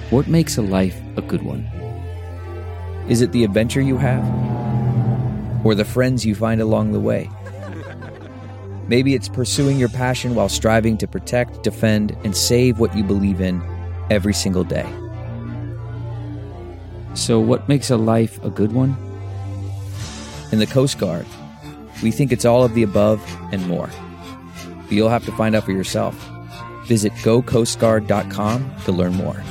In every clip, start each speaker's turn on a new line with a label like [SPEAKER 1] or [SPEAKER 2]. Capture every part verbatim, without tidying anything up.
[SPEAKER 1] What makes a life a good one? Is it the adventure you have? Or the friends you find along the way? Maybe it's pursuing your passion while striving to protect, defend, and save what you believe in every single day. So what makes a life a good one? In the Coast Guard, we think it's all of the above and more. But you'll have to find out for yourself. Visit go coast guard dot com to learn more.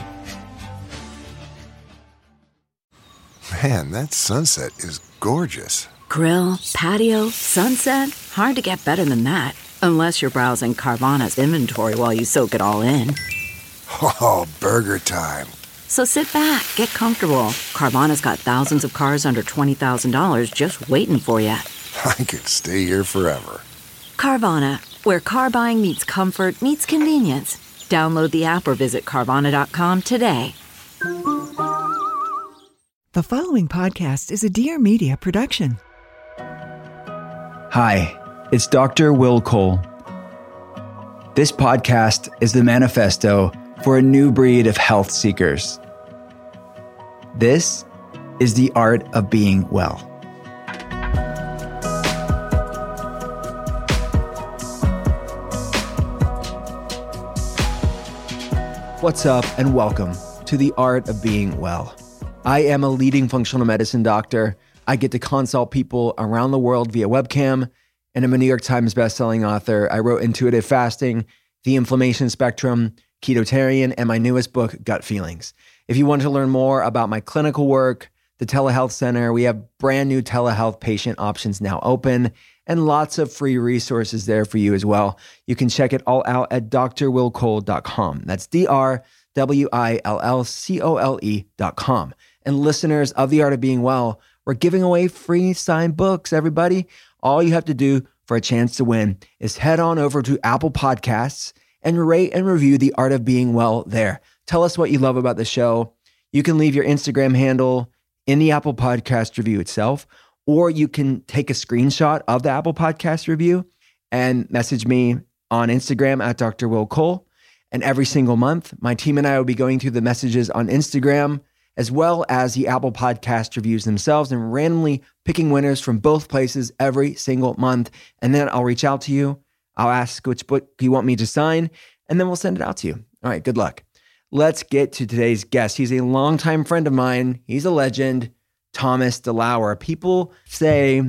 [SPEAKER 2] Man, that sunset is gorgeous.
[SPEAKER 3] Grill, patio, sunset. Hard to get better than that. Unless you're browsing Carvana's inventory while you soak it all in.
[SPEAKER 2] Oh, burger time.
[SPEAKER 3] So sit back, get comfortable. Carvana's got thousands of cars under twenty thousand dollars just waiting for you.
[SPEAKER 2] I could stay here forever.
[SPEAKER 3] Carvana, where car buying meets comfort meets convenience. Download the app or visit Carvana dot com today.
[SPEAKER 4] The following podcast is a Dear Media production.
[SPEAKER 5] Hi, it's Doctor Will Cole. This podcast is the manifesto for a new breed of health seekers. This is the art of being well. What's up, and welcome to the art of being well. I am a leading functional medicine doctor. I get to consult people around the world via webcam, and I'm a New York Times bestselling author. I wrote Intuitive Fasting, The Inflammation Spectrum, Ketotarian, and my newest book, Gut Feelings. If you want to learn more about my clinical work, the telehealth center, we have brand new telehealth patient options now open and lots of free resources there for you as well. You can check it all out at d r will cole dot com. That's D R W I L L C O L E dot com. And listeners of The Art of Being Well, we're giving away free signed books, everybody. All you have to do for a chance to win is head on over to Apple Podcasts and rate and review The Art of Being Well there. Tell us what you love about the show. You can leave your Instagram handle in the Apple Podcast review itself, or you can take a screenshot of the Apple Podcast review and message me on Instagram at Doctor Will Cole. And every single month, my team and I will be going through the messages on Instagram, as well as the Apple Podcast reviews themselves, and randomly picking winners from both places every single month. And then I'll reach out to you. I'll ask which book you want me to sign, and then we'll send it out to you. All right, good luck. Let's get to today's guest. He's a longtime friend of mine. He's a legend, Thomas DeLauer. People say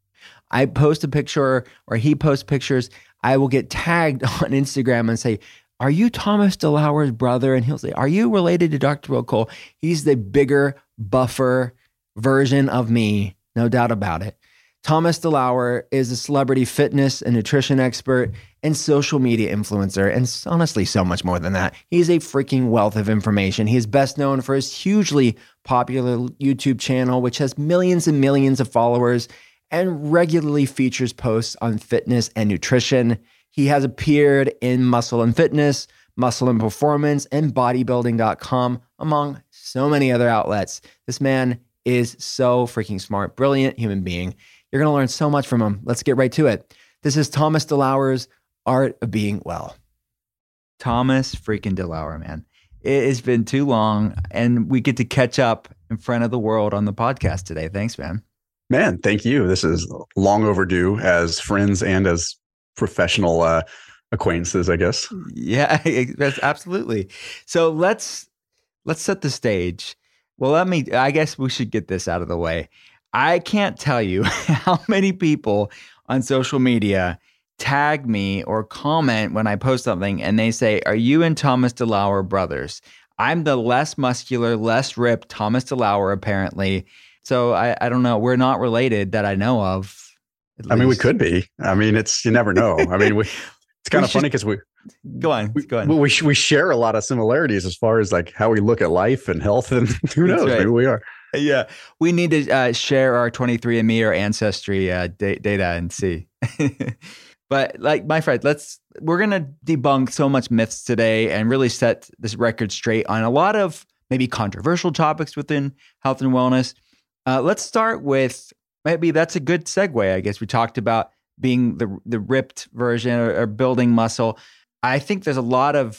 [SPEAKER 5] I post a picture or he posts pictures, I will get tagged on Instagram and say, "Are you Thomas DeLauer's brother?" And he'll say, "Are you related to Doctor Will Cole?" He's the bigger, buffer version of me, no doubt about it. Thomas DeLauer is a celebrity fitness and nutrition expert and social media influencer, and honestly, so much more than that. He's a freaking wealth of information. He is best known for his hugely popular YouTube channel, which has millions and millions of followers and regularly features posts on fitness and nutrition. He has appeared in Muscle and Fitness, Muscle and Performance, and bodybuilding dot com, among so many other outlets. This man is so freaking smart, brilliant human being. You're going to learn so much from him. Let's get right to it. This is Thomas DeLauer's Art of Being Well. Thomas freaking DeLauer, man. It has been too long, and we get to catch up in front of the world on the podcast today. Thanks, man.
[SPEAKER 6] Man, thank you. This is long overdue as friends and as professional uh, acquaintances, I guess.
[SPEAKER 5] Yeah, that's absolutely. So let's let's set the stage. Well, let me, I guess we should get this out of the way. I can't tell you how many people on social media tag me or comment when I post something and they say, "Are you and Thomas DeLauer brothers?" I'm the less muscular, less ripped Thomas DeLauer, apparently. So I, I don't know. We're not related that I know of.
[SPEAKER 6] I mean, we could be. I mean, it's, you never know. I mean, we, it's kind of funny because we,
[SPEAKER 5] go on,
[SPEAKER 6] we,
[SPEAKER 5] go on.
[SPEAKER 6] We, we share a lot of similarities as far as like how we look at life and health, and who knows,
[SPEAKER 5] right.
[SPEAKER 6] Maybe we are.
[SPEAKER 5] Yeah. We need to uh, share our twenty-three and me or ancestry uh, da- data and see. But like my friend, let's, we're going to debunk so much myths today and really set this record straight on a lot of maybe controversial topics within health and wellness. Uh, let's start with, maybe that's a good segue. I guess we talked about being the the ripped version or, or building muscle. I think there's a lot of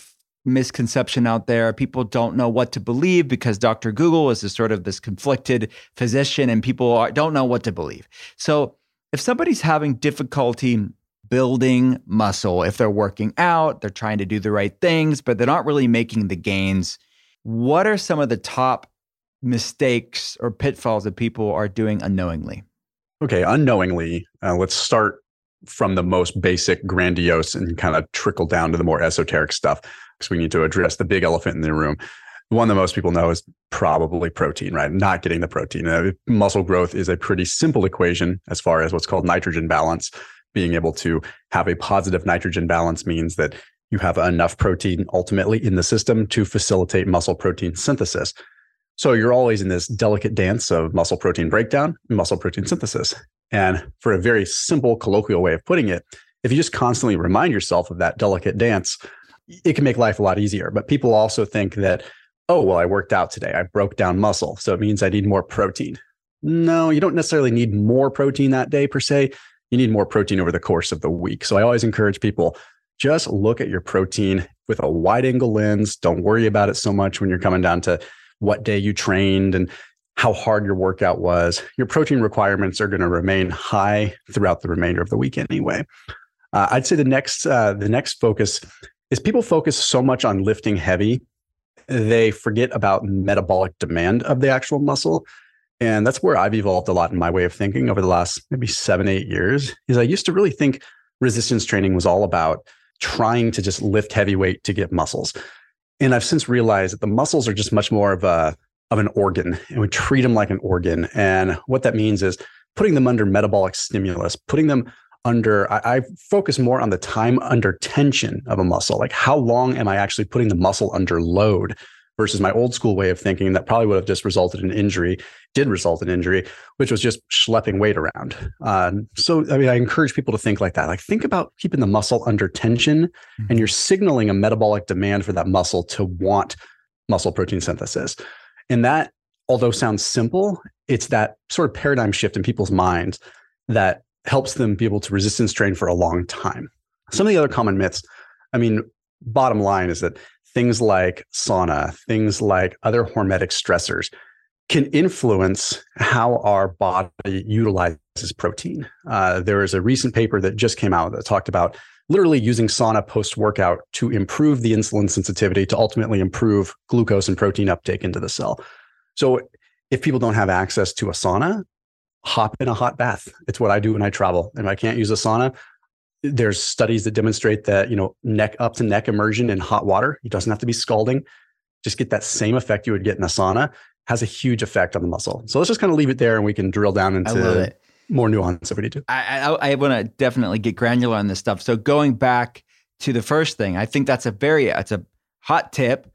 [SPEAKER 5] misconception out there. People don't know what to believe because Doctor Google is this sort of this conflicted physician and people are, don't know what to believe. So if somebody's having difficulty building muscle, if they're working out, they're trying to do the right things, but they're not really making the gains, what are some of the top mistakes or pitfalls that people are doing unknowingly?
[SPEAKER 6] Okay, unknowingly, uh, let's start from the most basic, grandiose, and kind of trickle down to the more esoteric stuff, because we need to address the big elephant in the room. The one that most people know is probably protein, right? Not getting the protein. Uh, muscle growth is a pretty simple equation as far as what's called nitrogen balance. Being able to have a positive nitrogen balance means that you have enough protein ultimately in the system to facilitate muscle protein synthesis. So you're always in this delicate dance of muscle protein breakdown and muscle protein synthesis. And for a very simple colloquial way of putting it, if you just constantly remind yourself of that delicate dance, it can make life a lot easier. But people also think that, oh, well, I worked out today. I broke down muscle, so it means I need more protein. No, you don't necessarily need more protein that day per se. You need more protein over the course of the week. So I always encourage people, just look at your protein with a wide angle lens. Don't worry about it so much when you're coming down to what day you trained and how hard your workout was. Your protein requirements are going to remain high throughout the remainder of the week anyway. Uh, I'd say the next uh, the next focus is people focus so much on lifting heavy, they forget about metabolic demand of the actual muscle. And that's where I've evolved a lot in my way of thinking over the last maybe seven, eight years, is I used to really think resistance training was all about trying to just lift heavy weight to get muscles. And I've since realized that the muscles are just much more of a of an organ, and we treat them like an organ. And what that means is putting them under metabolic stimulus, putting them under, I, I focus more on the time under tension of a muscle. Like, how long am I actually putting the muscle under load versus my old school way of thinking that probably would have just resulted in injury, did result in injury, which was just schlepping weight around. Um, so, I mean, I encourage people to think like that. Like, think about keeping the muscle under tension, mm-hmm. and you're signaling a metabolic demand for that muscle to want muscle protein synthesis. And that, although sounds simple, it's that sort of paradigm shift in people's minds that helps them be able to resistance train for a long time. Some of the other common myths, I mean, bottom line is that things like sauna, things like other hormetic stressors can influence how our body utilizes protein. Uh, there is a recent paper that just came out that talked about literally using sauna post-workout to improve the insulin sensitivity to ultimately improve glucose and protein uptake into the cell. So if people don't have access to a sauna, hop in a hot bath. It's what I do when I travel. If I can't use a sauna, there's studies that demonstrate that, you know, neck up to neck immersion in hot water, it doesn't have to be scalding, just get that same effect you would get in a sauna, has a huge effect on the muscle. So let's just kind of leave it there and we can drill down into more nuance if we need to.
[SPEAKER 5] I, I, I want to definitely get granular on this stuff. So going back to the first thing, I think that's a very, it's a hot tip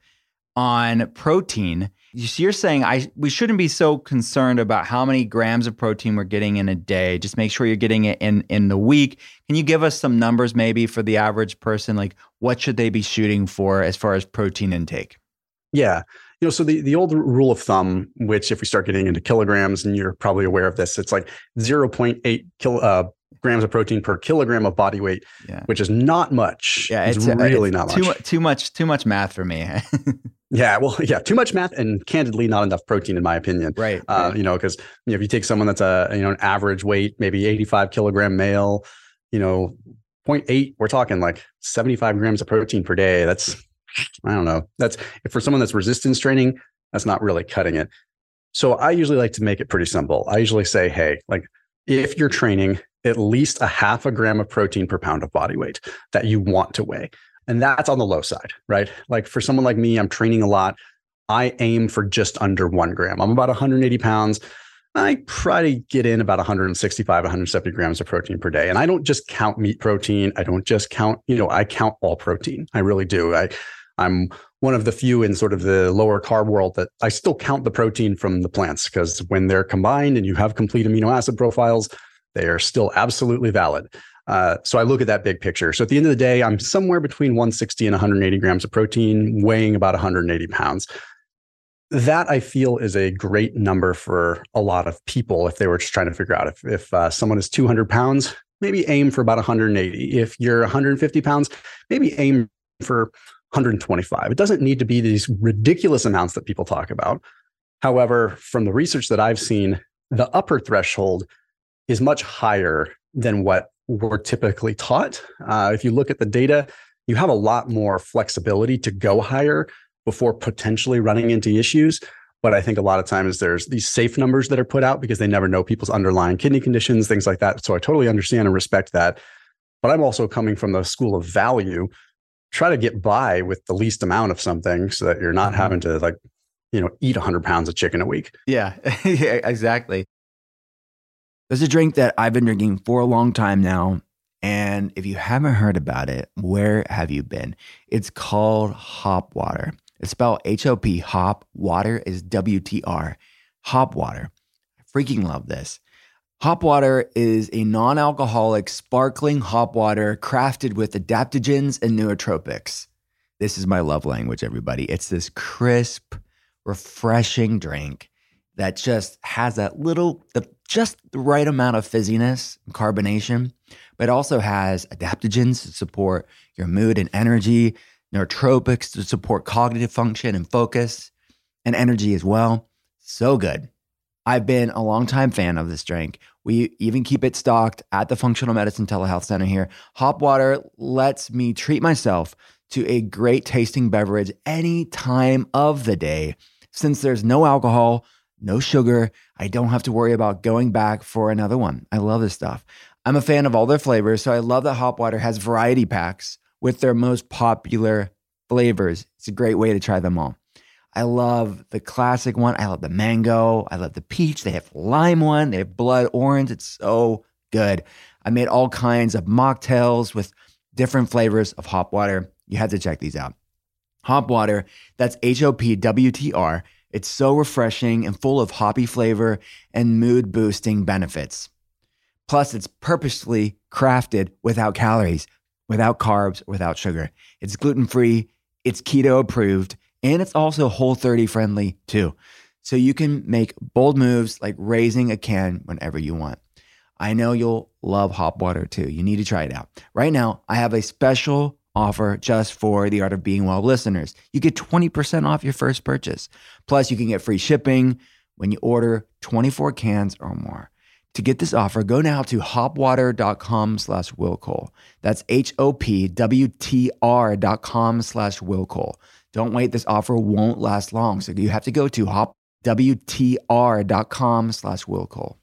[SPEAKER 5] on protein. You're saying I we shouldn't be so concerned about how many grams of protein we're getting in a day. Just make sure you're getting it in, in the week. Can you give us some numbers maybe for the average person? Like, what should they be shooting for as far as protein intake?
[SPEAKER 6] Yeah. You know, so the, the old rule of thumb, which if we start getting into kilograms, and you're probably aware of this, it's like zero point eight kilo, uh, grams of protein per kilogram of body weight, yeah. which is not much. Yeah, it's, it's really it's not
[SPEAKER 5] too,
[SPEAKER 6] much.
[SPEAKER 5] Too much, too much math for me.
[SPEAKER 6] Yeah, well, yeah, too much math and candidly not enough protein in my opinion.
[SPEAKER 5] Right.
[SPEAKER 6] Uh,
[SPEAKER 5] right.
[SPEAKER 6] You know, because you know, if you take someone that's a you know an average weight, maybe eighty-five kilogram male, you know, zero point eight, we're talking like seventy-five grams of protein per day. That's, I don't know. That's if for someone that's resistance training, that's not really cutting it. So I usually like to make it pretty simple. I usually say, hey, like if you're training, at least a half a gram of protein per pound of body weight that you want to weigh. And that's on the low side, right? Like for someone like me, I'm training a lot. I aim for just under one gram. I'm about one hundred eighty pounds. I try to get in about one hundred sixty-five, one hundred seventy grams of protein per day. And I don't just count meat protein. I don't just count, you know, I count all protein. I really do. I, I'm one of the few in sort of the lower carb world that I still count the protein from the plants, because when they're combined and you have complete amino acid profiles, they are still absolutely valid. Uh, so I look at that big picture. So at the end of the day, I'm somewhere between one hundred sixty and one hundred eighty grams of protein, weighing about one hundred eighty pounds. That I feel is a great number for a lot of people if they were just trying to figure out if, if uh, someone is two hundred pounds, maybe aim for about one hundred eighty. If you're one hundred fifty pounds, maybe aim for hundred twenty-five. It doesn't need to be these ridiculous amounts that people talk about. However, from the research that I've seen, the upper threshold is much higher than what we're typically taught. Uh, if you look at the data, you have a lot more flexibility to go higher before potentially running into issues. But I think a lot of times there's these safe numbers that are put out because they never know people's underlying kidney conditions, things like that. So I totally understand and respect that. But I'm also coming from the school of value. Try to get by with the least amount of something so that you're not mm-hmm. having to like, you know, eat one hundred pounds of chicken a week.
[SPEAKER 5] Yeah, yeah, exactly. There's a drink that I've been drinking for a long time now. And if you haven't heard about it, where have you been? It's called Hop Water. It's spelled H O P, hop, water is W T R, Hop Water. I freaking love this. Hop Water is a non-alcoholic sparkling hop water crafted with adaptogens and nootropics. This is my love language, everybody. It's this crisp, refreshing drink that just has that little, the, just the right amount of fizziness, carbonation, but also has adaptogens to support your mood and energy, nootropics to support cognitive function and focus, and energy as well. So good. I've been a longtime fan of this drink. We even keep it stocked at the Functional Medicine Telehealth Center here. Hop Water lets me treat myself to a great tasting beverage any time of the day. Since there's no alcohol, no sugar, I don't have to worry about going back for another one. I love this stuff. I'm a fan of all their flavors, so I love that Hop Water has variety packs with their most popular flavors. It's a great way to try them all. I love the classic one. I love the mango. I love the peach. They have lime one. They have blood orange. It's so good. I made all kinds of mocktails with different flavors of Hop Water. You have to check these out. Hop Water, that's H O P W T R. It's so refreshing and full of hoppy flavor and mood-boosting benefits. Plus, it's purposely crafted without calories, without carbs, without sugar. It's gluten-free, it's keto-approved, and it's also Whole thirty friendly too. So you can make bold moves like raising a can whenever you want. I know you'll love Hop Water too. You need to try it out. Right now, I have a special offer just for the Art of Being Well listeners. You get twenty percent off your first purchase. Plus, you can get free shipping when you order twenty-four cans or more. To get this offer, go now to hopwater.com slash willcole. That's H-O-P-W-T-R dot com slash willcole. Don't wait. This offer won't last long. So you have to go to hopwtr.com slash willcole.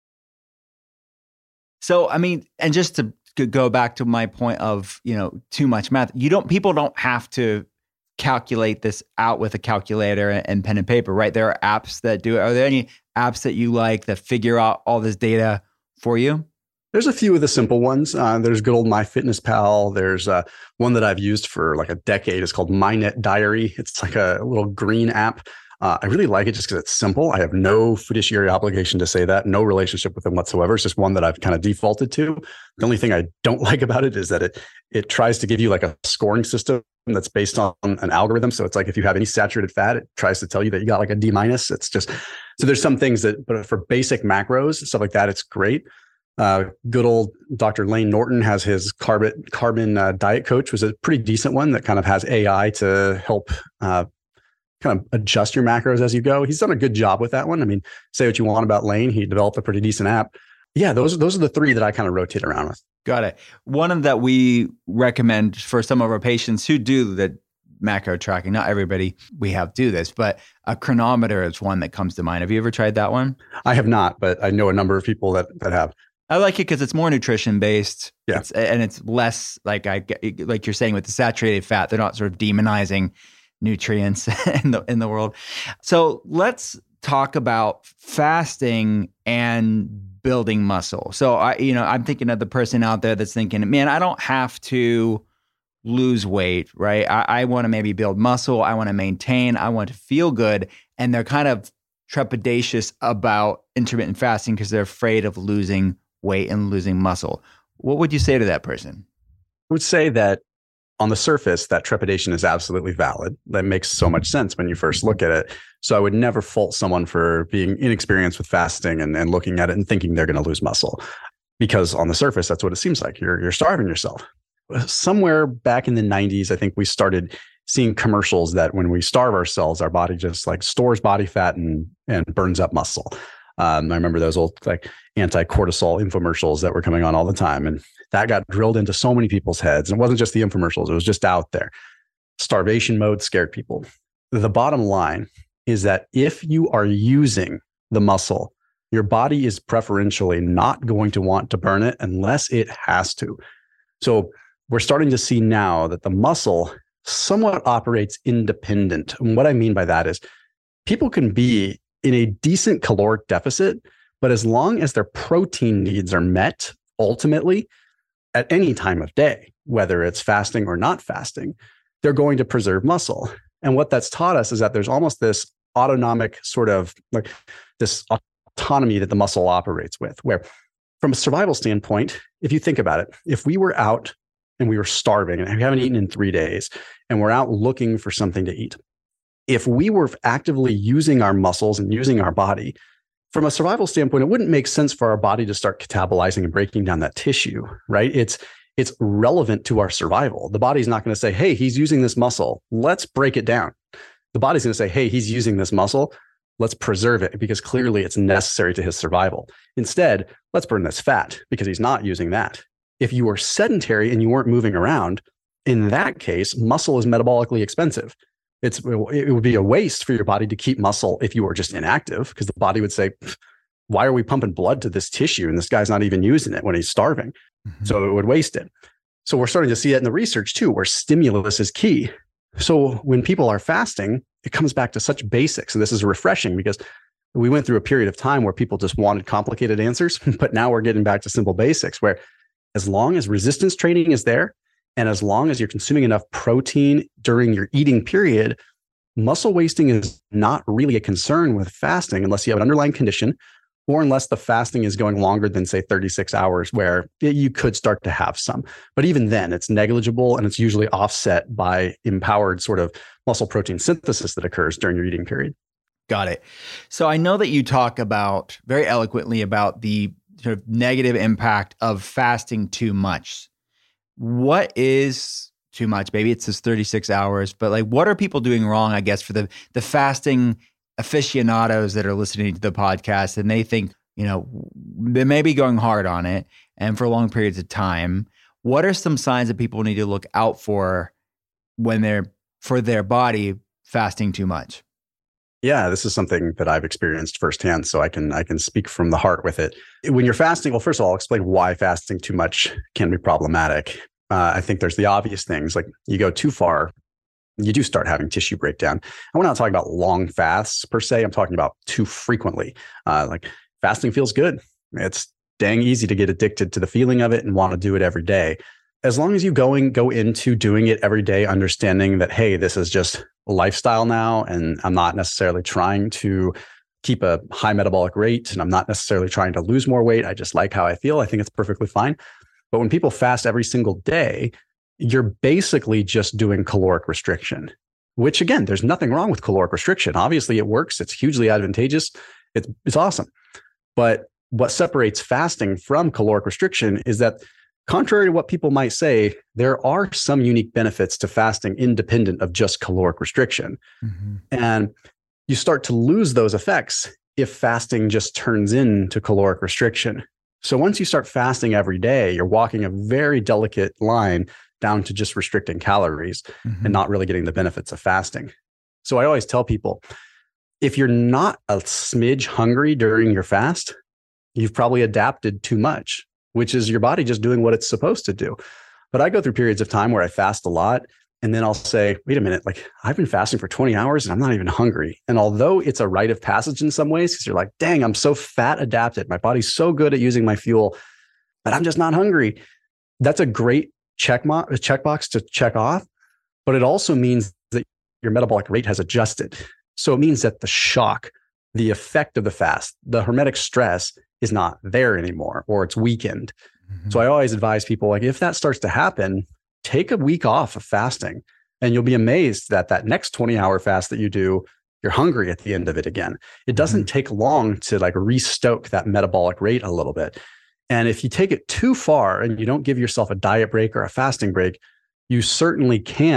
[SPEAKER 5] So, I mean, and just to go back to my point of, you know, too much math, you don't, people don't have to calculate this out with a calculator and pen and paper, right? There are apps that do it. Are there any apps that you like that figure out all this data for you?
[SPEAKER 6] There's a few of the simple ones. Uh, there's good old MyFitnessPal. There's uh, one that I've used for like a decade. It's called MyNet Diary. It's like a little green app. Uh, I really like it just because it's simple. I have no fiduciary obligation to say that, no relationship with them whatsoever. It's just one that I've kind of defaulted to. The only thing I don't like about it is that it it tries to give you like a scoring system that's based on an algorithm. So it's like if you have any saturated fat, it tries to tell you that you got like a D minus. It's just, so there's some things that, but for basic macros, stuff like that, it's great. Uh, good old Doctor Lane Norton has his carbon, carbon uh, diet coach, was a pretty decent one that kind of has A I to help uh, kind of adjust your macros as you go. He's done a good job with that one. I mean, say what you want about Lane. He developed a pretty decent app. Yeah, those, those are the three that I kind of rotate around with.
[SPEAKER 5] Got it. One of that we recommend for some of our patients who do the macro tracking. Not everybody we have do this, but a Cronometer is one that comes to mind. Have you ever tried that one?
[SPEAKER 6] I have not, but I know a number of people that that have.
[SPEAKER 5] I like it because it's more nutrition based.
[SPEAKER 6] Yeah.
[SPEAKER 5] It's, and it's less like I like you're saying with the saturated fat, they're not sort of demonizing nutrients in the in the world. So let's talk about fasting and building muscle. So I, you know, I'm thinking of the person out there that's thinking, man, I don't have to lose weight, right? I, I want to maybe build muscle. I want to maintain. I want to feel good. And they're kind of trepidatious about intermittent fasting because they're afraid of losing weight and losing muscle. What would you say to that person?
[SPEAKER 6] I would say that on the surface, that trepidation is absolutely valid. That makes so much sense when you first look at it. So I would never fault someone for being inexperienced with fasting and, and looking at it and thinking they're going to lose muscle, because on the surface, that's what it seems like. You're, you're starving yourself. Somewhere back in the nineties, I think we started seeing commercials that when we starve ourselves, our body just like stores body fat and and burns up muscle. Um, I remember those old like anti-cortisol infomercials that were coming on all the time. And that got drilled into so many people's heads. And it wasn't just the infomercials, it was just out there. Starvation mode scared people. The bottom line is that if you are using the muscle, your body is preferentially not going to want to burn it unless it has to. So we're starting to see now that the muscle somewhat operates independent. And what I mean by that is people can be in a decent caloric deficit, but as long as their protein needs are met, ultimately, at any time of day, whether it's fasting or not fasting, they're going to preserve muscle. And what that's taught us is that there's almost this autonomic sort of like this autonomy that the muscle operates with, where from a survival standpoint, if you think about it, if we were out and we were starving and we haven't eaten in three days and we're out looking for something to eat, if we were actively using our muscles and using our body, from a survival standpoint, it wouldn't make sense for our body to start catabolizing and breaking down that tissue, right? It's it's relevant to our survival. The body's not going to say, hey, he's using this muscle, let's break it down. The body's going to say, hey, he's using this muscle, let's preserve it because clearly it's necessary to his survival. Instead, let's burn this fat because he's not using that. If you were sedentary and you weren't moving around, in that case, muscle is metabolically expensive. It's, it would be a waste for your body to keep muscle if you were just inactive, because the body would say, why are we pumping blood to this tissue? And this guy's not even using it when he's starving. Mm-hmm. So it would waste it. So we're starting to see that in the research too, where stimulus is key. So when people are fasting, it comes back to such basics. And this is refreshing because we went through a period of time where people just wanted complicated answers, but now we're getting back to simple basics where as long as resistance training is there, and as long as you're consuming enough protein during your eating period, muscle wasting is not really a concern with fasting unless you have an underlying condition or unless the fasting is going longer than, say, thirty-six hours, where you could start to have some. But even then, it's negligible and it's usually offset by empowered sort of muscle protein synthesis that occurs during your eating period.
[SPEAKER 5] Got it. So I know that you talk about very eloquently about the sort of negative impact of fasting too much. What is too much? Maybe it's just thirty-six hours, but like, what are people doing wrong, I guess, for the, the fasting aficionados that are listening to the podcast and they think, you know, they may be going hard on it and for long periods of time. What are some signs that people need to look out for when they're, for their body fasting too much?
[SPEAKER 6] Yeah, this is something that I've experienced firsthand, so I can I can speak from the heart with it. When you're fasting, well, first of all, I'll explain why fasting too much can be problematic. Uh, I think there's the obvious things, like you go too far, you do start having tissue breakdown. And we're not talking about long fasts per se. I'm talking about too frequently. Uh, like fasting feels good. It's dang easy to get addicted to the feeling of it and want to do it every day. As long as you going go into doing it every day, understanding that, hey, this is just a lifestyle now, and I'm not necessarily trying to keep a high metabolic rate, and I'm not necessarily trying to lose more weight. I just like how I feel. I think it's perfectly fine. But when people fast every single day, you're basically just doing caloric restriction, which again, there's nothing wrong with caloric restriction. Obviously, it works. It's hugely advantageous. It's, it's awesome. But what separates fasting from caloric restriction is that, contrary to what people might say, there are some unique benefits to fasting independent of just caloric restriction. Mm-hmm. And you start to lose those effects if fasting just turns into caloric restriction. So once you start fasting every day, you're walking a very delicate line down to just restricting calories mm-hmm. and not really getting the benefits of fasting. So I always tell people, if you're not a smidge hungry during your fast, you've probably adapted too much, which is your body just doing what it's supposed to do. But I go through periods of time where I fast a lot, and then I'll say, wait a minute, like I've been fasting for twenty hours and I'm not even hungry. And although it's a rite of passage in some ways, because you're like, dang, I'm so fat adapted. My body's so good at using my fuel, but I'm just not hungry. That's a great check mo- checkbox to check off. But it also means that your metabolic rate has adjusted. So it means that the shock, the effect of the fast, the hormetic stress is not there anymore, or it's weakened. Mm-hmm. So I always advise people, like, if that starts to happen, take a week off of fasting and you'll be amazed that that next twenty hour fast that you do, you're hungry at the end of it again. It doesn't mm-hmm. take long to like restoke that metabolic rate a little bit. And if you take it too far and you don't give yourself a diet break or a fasting break, you certainly can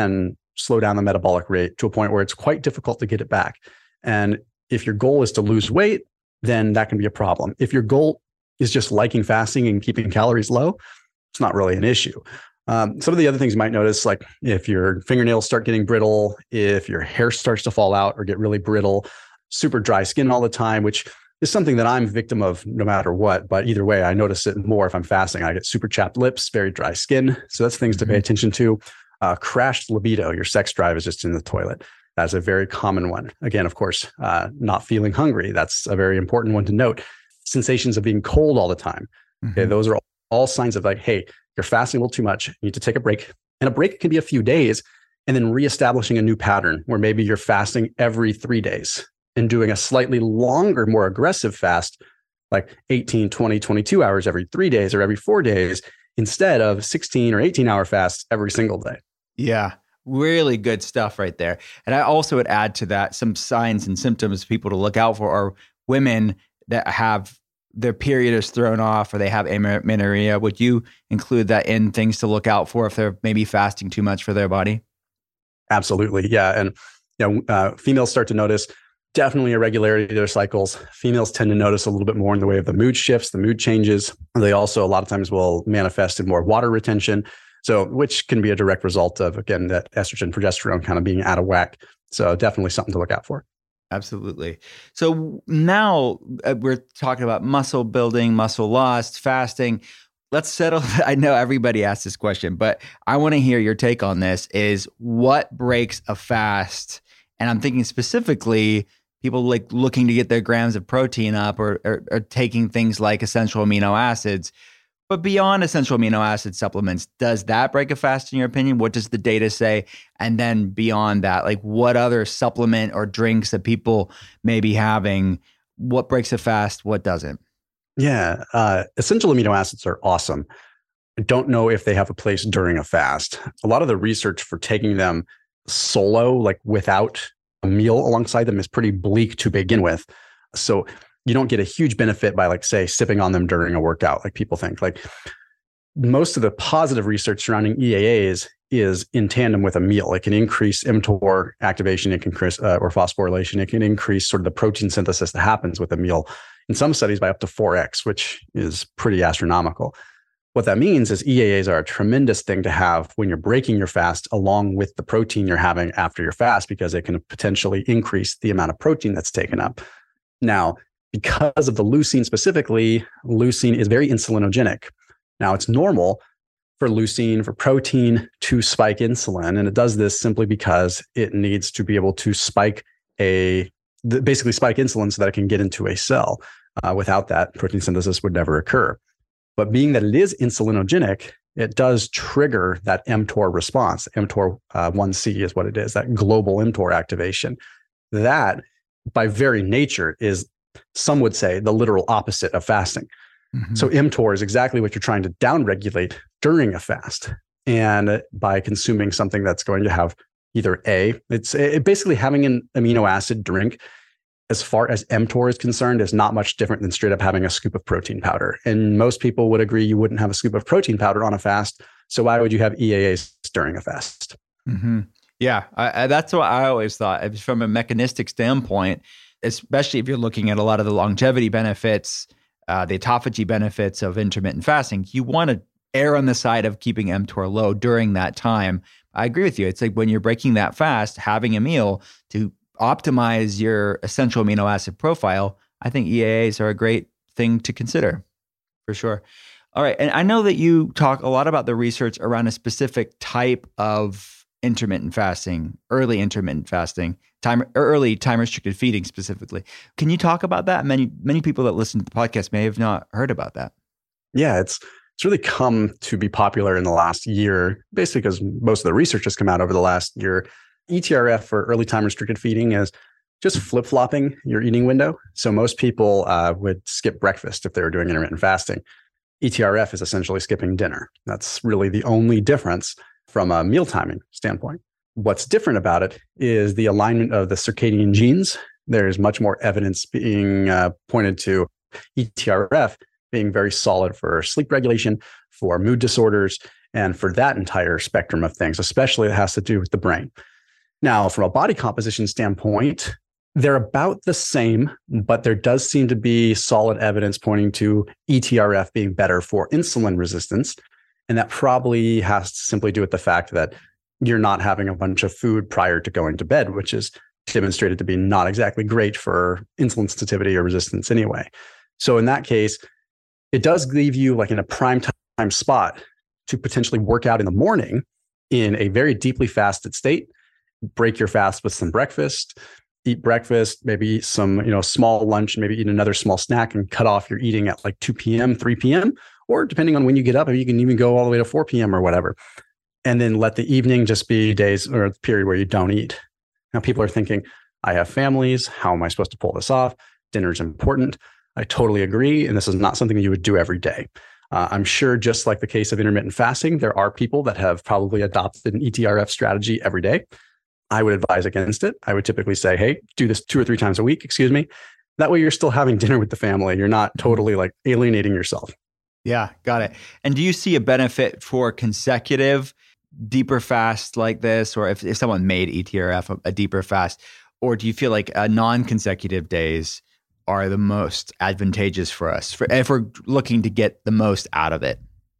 [SPEAKER 6] slow down the metabolic rate to a point where it's quite difficult to get it back. And if your goal is to lose weight, then that can be a problem. If your goal is just liking fasting and keeping calories low, it's not really an issue. Um, some of the other things you might notice, like if your fingernails start getting brittle, if your hair starts to fall out or get really brittle, super dry skin all the time, which is something that I'm a victim of no matter what. But either way, I notice it more if I'm fasting. I get super chapped lips, very dry skin. So that's things mm-hmm. to pay attention to. Uh, crashed libido, your sex drive is just in the toilet. That's a very common one. Again, of course, uh, not feeling hungry. That's a very important one to note. Sensations of being cold all the time. Mm-hmm. Okay, those are all, all signs of like, hey, you're fasting a little too much. You need to take a break. And a break can be a few days and then reestablishing a new pattern where maybe you're fasting every three days and doing a slightly longer, more aggressive fast, like eighteen, twenty, twenty-two hours every three days or every four days instead of sixteen or eighteen hour fasts every single day.
[SPEAKER 5] Yeah. Really good stuff right there. And I also would add to that some signs and symptoms people to look out for are women that have their period is thrown off or they have amenorrhea. Would you include that in things to look out for if they're maybe fasting too much for their body?
[SPEAKER 6] Absolutely. Yeah. And you know, uh, females start to notice definitely irregularity to their cycles. Females tend to notice a little bit more in the way of the mood shifts, the mood changes. They also a lot of times will manifest in more water retention. So, which can be a direct result of, again, that estrogen, progesterone kind of being out of whack. So definitely something to look out for.
[SPEAKER 5] Absolutely. So now uh, we're talking about muscle building, muscle loss, fasting. Let's settle. I know everybody asks this question, but I want to hear your take on this is what breaks a fast? And I'm thinking specifically people like looking to get their grams of protein up or, or, or taking things like essential amino acids. But beyond essential amino acid supplements, does that break a fast in your opinion? What does the data say? And then beyond that, like what other supplement or drinks that people may be having, what breaks a fast, what doesn't?
[SPEAKER 6] Yeah, uh, essential amino acids are awesome. I don't know if they have a place during a fast. A lot of the research for taking them solo, like without a meal alongside them, is pretty bleak to begin with. So you don't get a huge benefit by, like, say, sipping on them during a workout, like people think. Like most of the positive research surrounding E A As is in tandem with a meal. It can increase mTOR activation, it can increase uh, or phosphorylation. It can increase sort of the protein synthesis that happens with a meal. In some studies by up to four X, which is pretty astronomical. What that means is E A As are a tremendous thing to have when you're breaking your fast along with the protein you're having after your fast, because it can potentially increase the amount of protein that's taken up. Now, because of the leucine specifically, leucine is very insulinogenic. Now, it's normal for leucine, for protein to spike insulin, and it does this simply because it needs to be able to spike a, basically spike insulin so that it can get into a cell. Uh, without that, protein synthesis would never occur. But being that it is insulinogenic, it does trigger that mTOR response. mTOR uh, one C is what it is, that global mTOR activation. That, by very nature, is, some would say, the literal opposite of fasting. Mm-hmm. So mTOR is exactly what you're trying to downregulate during a fast. And by consuming something that's going to have either A, it's it basically having an amino acid drink, as far as mTOR is concerned, is not much different than straight up having a scoop of protein powder. And most people would agree you wouldn't have a scoop of protein powder on a fast. So why would you have E A As during a fast?
[SPEAKER 5] Mm-hmm. Yeah, I, I, that's what I always thought. From a mechanistic standpoint, especially if you're looking at a lot of the longevity benefits, uh, the autophagy benefits of intermittent fasting, you want to err on the side of keeping mTOR low during that time. I agree with you. It's like when you're breaking that fast, having a meal to optimize your essential amino acid profile, I think E A As are a great thing to consider, for sure. All right. And I know that you talk a lot about the research around a specific type of intermittent fasting, early intermittent fasting, time early time restricted feeding specifically. Can you talk about that? Many many people that listen to the podcast may have not heard about that.
[SPEAKER 6] Yeah, it's it's really come to be popular in the last year, basically because most of the research has come out over the last year. E T R F, for early time restricted feeding, is just flip-flopping your eating window. So most people uh, would skip breakfast if they were doing intermittent fasting. E T R F is essentially skipping dinner. That's really the only difference from a meal timing standpoint. What's different about it is the alignment of the circadian genes. There's much more evidence being uh, pointed to E T R F being very solid for sleep regulation, for mood disorders, And for that entire spectrum of things, especially it has to do with the brain. Now, from a body composition standpoint, they're about the same, but there does seem to be solid evidence pointing to E T R F being better for insulin resistance. And that probably has to simply do with the fact that you're not having a bunch of food prior to going to bed, which is demonstrated to be not exactly great for insulin sensitivity or resistance anyway. So in that case, it does leave you like in a prime time spot to potentially work out in the morning in a very deeply fasted state, break your fast with some breakfast, eat breakfast, maybe eat some, you know, small lunch, maybe eat another small snack and cut off your eating at like two p.m., three p.m., or depending on when you get up, you can even go all the way to four p.m. or whatever. And then let the evening just be days or a period where you don't eat. Now, people are thinking, I have families. How am I supposed to pull this off? Dinner's important. I totally agree. And this is not something that you would do every day. Uh, I'm sure just like the case of intermittent fasting, there are people that have probably adopted an E T R F strategy every day. I would advise against it. I would typically say, hey, do this two or three times a week, excuse me. That way you're still having dinner with the family. You're not totally like alienating yourself.
[SPEAKER 5] Yeah, got it. And do you see a benefit for consecutive deeper fast like this, or if, if someone made E T R F a, a deeper fast, or do you feel like a non-consecutive days are the most advantageous for us for, if we're looking to get the most out of it?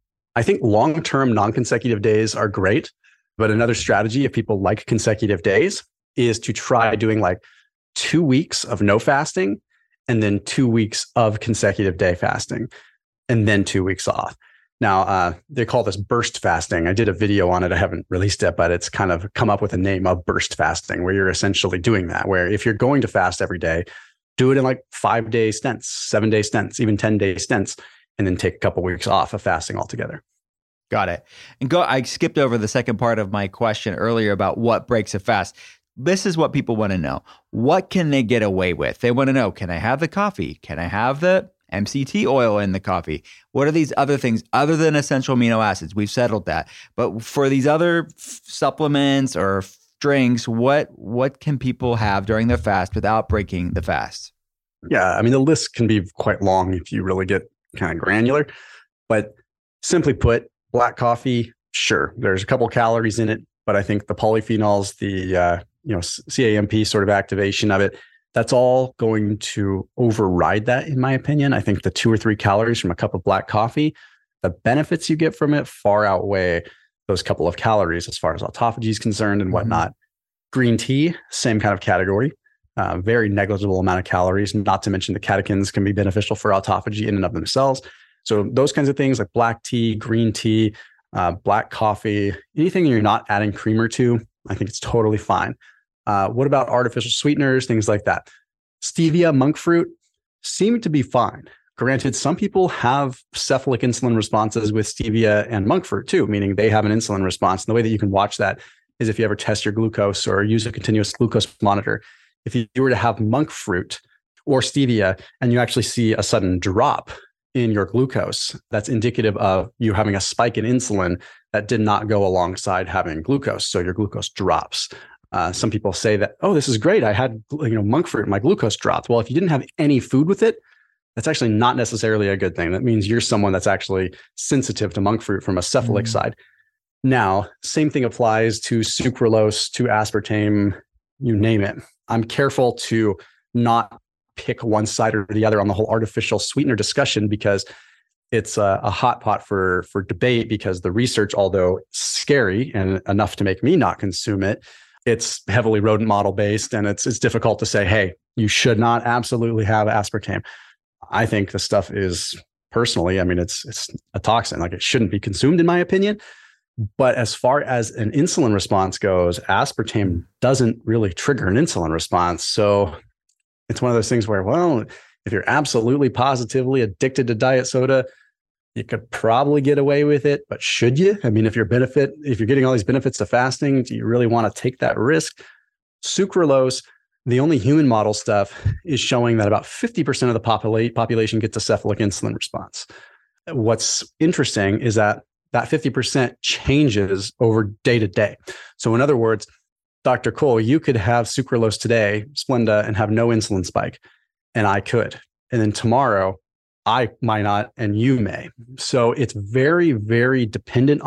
[SPEAKER 6] I think long-term non-consecutive days are great, but another strategy, if people like consecutive days, is to try doing like two weeks of no fasting and then two weeks of consecutive day fasting and then two weeks off. Now, uh, they call this burst fasting. I did a video on it. I haven't released it, but it's kind of come up with a name of burst fasting, where you're essentially doing that, where if you're going to fast every day, do it in like five day stints, seven day stints, even ten day stints, and then take a couple of weeks off of fasting altogether.
[SPEAKER 5] Got it. And go. I skipped over the second part of my question earlier about what breaks a fast. This is what people want to know. What can they get away with? They want to know, can I have the coffee? Can I have the M C T oil in the coffee? What are these other things other than essential amino acids? We've settled that. But for these other f- supplements or f- drinks, what what can people have during their fast without breaking the fast?
[SPEAKER 6] Yeah, I mean, the list can be quite long if you really get kind of granular. But simply put, black coffee, sure, there's a couple calories in it, but I think the polyphenols, the uh, you know C A M P sort of activation of it, that's all going to override that, in my opinion. I think the two or three calories from a cup of black coffee, the benefits you get from it far outweigh those couple of calories as far as autophagy is concerned and whatnot. Mm-hmm. Green tea, same kind of category, uh, very negligible amount of calories, not to mention the catechins can be beneficial for autophagy in and of themselves. So those kinds of things like black tea, green tea, uh, black coffee, anything you're not adding creamer to, I think it's totally fine. Uh, what about artificial sweeteners, things like that? Stevia, monk fruit seem to be fine. Granted, some people have cephalic insulin responses with stevia and monk fruit too, meaning they have an insulin response. And the way that you can watch that is if you ever test your glucose or use a continuous glucose monitor. If you were to have monk fruit or stevia and you actually see a sudden drop in your glucose, that's indicative of you having a spike in insulin that did not go alongside having glucose. So your glucose drops. Uh, some people say that, oh, this is great. I had, you know, monk fruit, my glucose dropped. Well, if you didn't have any food with it, that's actually not necessarily a good thing. That means you're someone that's actually sensitive to monk fruit from a cephalic mm. side. Now, same thing applies to sucralose, to aspartame, you name it. I'm careful to not pick one side or the other on the whole artificial sweetener discussion because it's a, a hot pot for, for debate because the research, although scary and enough to make me not consume it, it's heavily rodent model based, and it's it's difficult to say, hey, you should not absolutely have aspartame. I think the stuff is personally, I mean, it's it's a toxin. Like it shouldn't be consumed, in my opinion. But as far as an insulin response goes, aspartame doesn't really trigger an insulin response. So it's one of those things where, well, if you're absolutely positively addicted to diet soda, you could probably get away with it, but should you? I mean, if you're benefit, if you're getting all these benefits to fasting, do you really want to take that risk? Sucralose, the only human model stuff is showing that about fifty percent of the popula- population gets a cephalic insulin response. What's interesting is that that fifty percent changes over day to day. So in other words, Doctor Cole, you could have sucralose today, Splenda, and have no insulin spike, and I could. And then tomorrow, I might not, and you may. So it's very, very dependent on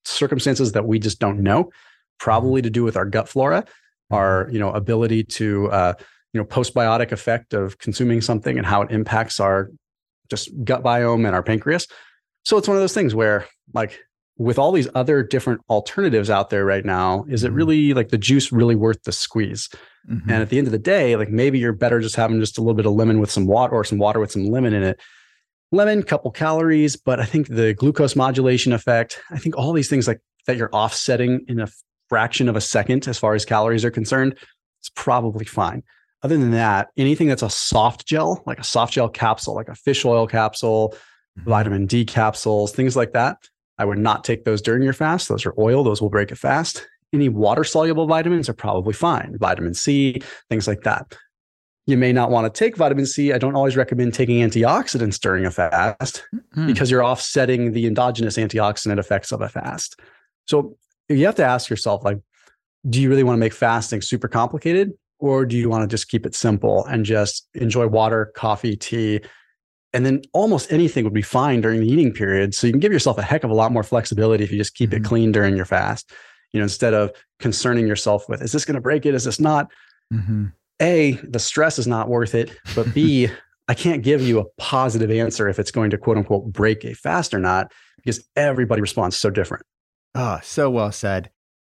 [SPEAKER 6] circumstances that we just don't know, probably to do with our gut flora, our, you know, ability to, uh, you know, postbiotic effect of consuming something and how it impacts our just gut biome and our pancreas. So it's one of those things where, like, with all these other different alternatives out there right now, is it really, like, the juice really worth the squeeze? Mm-hmm. And at the end of the day, like, maybe you're better just having just a little bit of lemon with some water, or some water with some lemon in it. Lemon, couple calories, but I think the glucose modulation effect, I think all these things like that you're offsetting in a fraction of a second as far as calories are concerned, it's probably fine. Other than that, anything that's a soft gel, like a soft gel capsule, like a fish oil capsule, mm-hmm. vitamin D capsules, things like that, I would not take those during your fast. Those are oil. Those will break it fast. Any water-soluble vitamins are probably fine. Vitamin C, things like that. You may not want to take vitamin C. I don't always recommend taking antioxidants during a fast mm-hmm. because you're offsetting the endogenous antioxidant effects of a fast. So you have to ask yourself, like, do you really want to make fasting super complicated, or do you want to just keep it simple and just enjoy water, coffee, tea, and then almost anything would be fine during the eating period. So you can give yourself a heck of a lot more flexibility if you just keep mm-hmm. it clean during your fast, you know, instead of concerning yourself with, is this going to break it? Is this not? Mm-hmm. A, the stress is not worth it, but B, I can't give you a positive answer if it's going to quote unquote break a fast or not, because everybody responds so different.
[SPEAKER 5] Oh, so well said.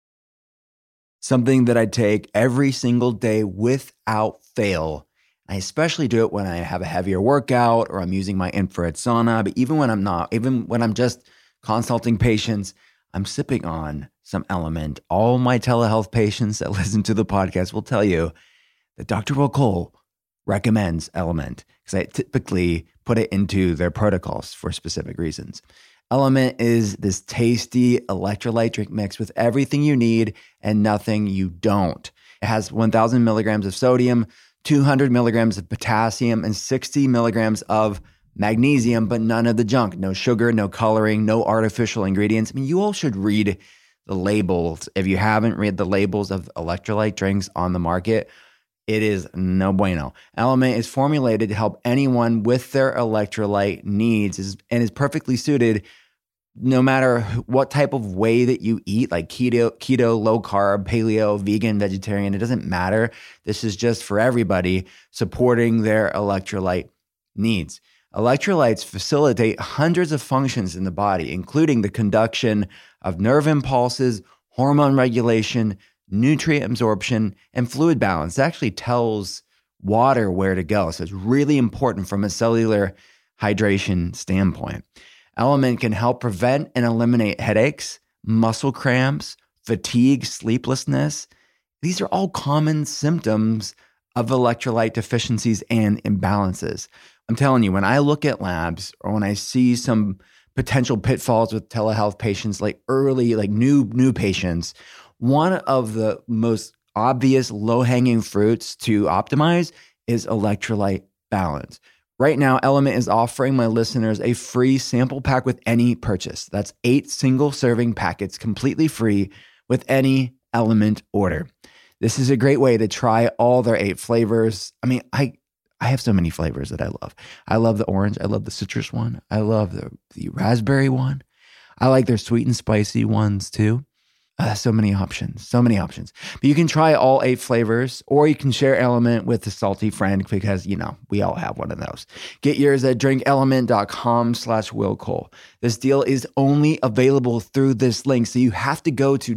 [SPEAKER 5] Something that I take every single day without fail. I especially do it when I have a heavier workout or I'm using my infrared sauna, but even when I'm not, even when I'm just consulting patients, I'm sipping on some Element. All my telehealth patients that listen to the podcast will tell you that Doctor Will Cole recommends Element because I typically put it into their protocols for specific reasons. Element is this tasty electrolyte drink mix with everything you need and nothing you don't. It has one thousand milligrams of sodium, two hundred milligrams of potassium, and sixty milligrams of magnesium, but none of the junk. No sugar, no coloring, no artificial ingredients. I mean, you all should read the labels. If you haven't read the labels of electrolyte drinks on the market, it is no bueno. Element is formulated to help anyone with their electrolyte needs and is perfectly suited no matter what type of way that you eat, like keto, keto, low carb, paleo, vegan, vegetarian. It doesn't matter. This is just for everybody supporting their electrolyte needs. Electrolytes facilitate hundreds of functions in the body, including the conduction of nerve impulses, hormone regulation, nutrient absorption, and fluid balance. It actually tells water where to go. So it's really important from a cellular hydration standpoint. Element can help prevent and eliminate headaches, muscle cramps, fatigue, sleeplessness. These are all common symptoms of electrolyte deficiencies and imbalances. I'm telling you, when I look at labs or when I see some potential pitfalls with telehealth patients, like early, like new, new patients, one of the most obvious low-hanging fruits to optimize is electrolyte balance. Right now, Element is offering my listeners a free sample pack with any purchase. That's eight single-serving packets completely free with any Element order. This is a great way to try all their eight flavors. I mean, I I have so many flavors that I love. I love the orange. I love the citrus one. I love the, the raspberry one. I like their sweet and spicy ones too. Uh, so many options, so many options. But you can try all eight flavors, or you can share Element with a salty friend because, you know, we all have one of those. Get yours at drinkelement.com slash Will Cole. This deal is only available through this link, so you have to go to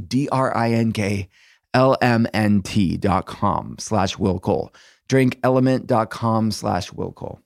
[SPEAKER 5] D-R-I-N-K-L-M-N-T dot com slash Will Cole. drinkelement.com slash Will Cole.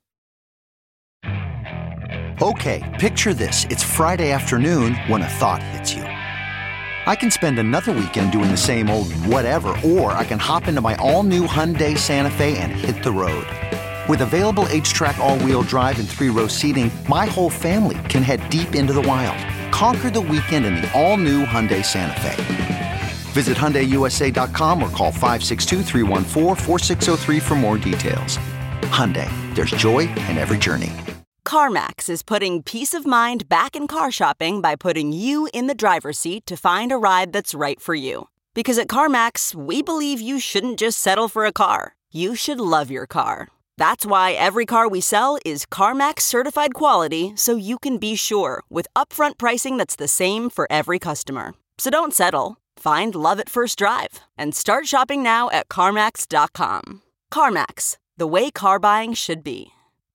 [SPEAKER 7] Okay, picture this. It's Friday afternoon when a thought hits you. I can spend another weekend doing the same old whatever, or I can hop into my all-new Hyundai Santa Fe and hit the road. With available H-Track all-wheel drive and three-row seating, my whole family can head deep into the wild. Conquer the weekend in the all-new Hyundai Santa Fe. Visit Hyundai U S A dot com or call five six two, three one four, four six zero three for more details. Hyundai, there's joy in every journey.
[SPEAKER 8] CarMax is putting peace of mind back in car shopping by putting you in the driver's seat to find a ride that's right for you. Because at CarMax, we believe you shouldn't just settle for a car. You should love your car. That's why every car we sell is CarMax certified quality, so you can be sure with upfront pricing that's the same for every customer. So don't settle. Find love at first drive and start shopping now at CarMax dot com. CarMax, the way car buying should be.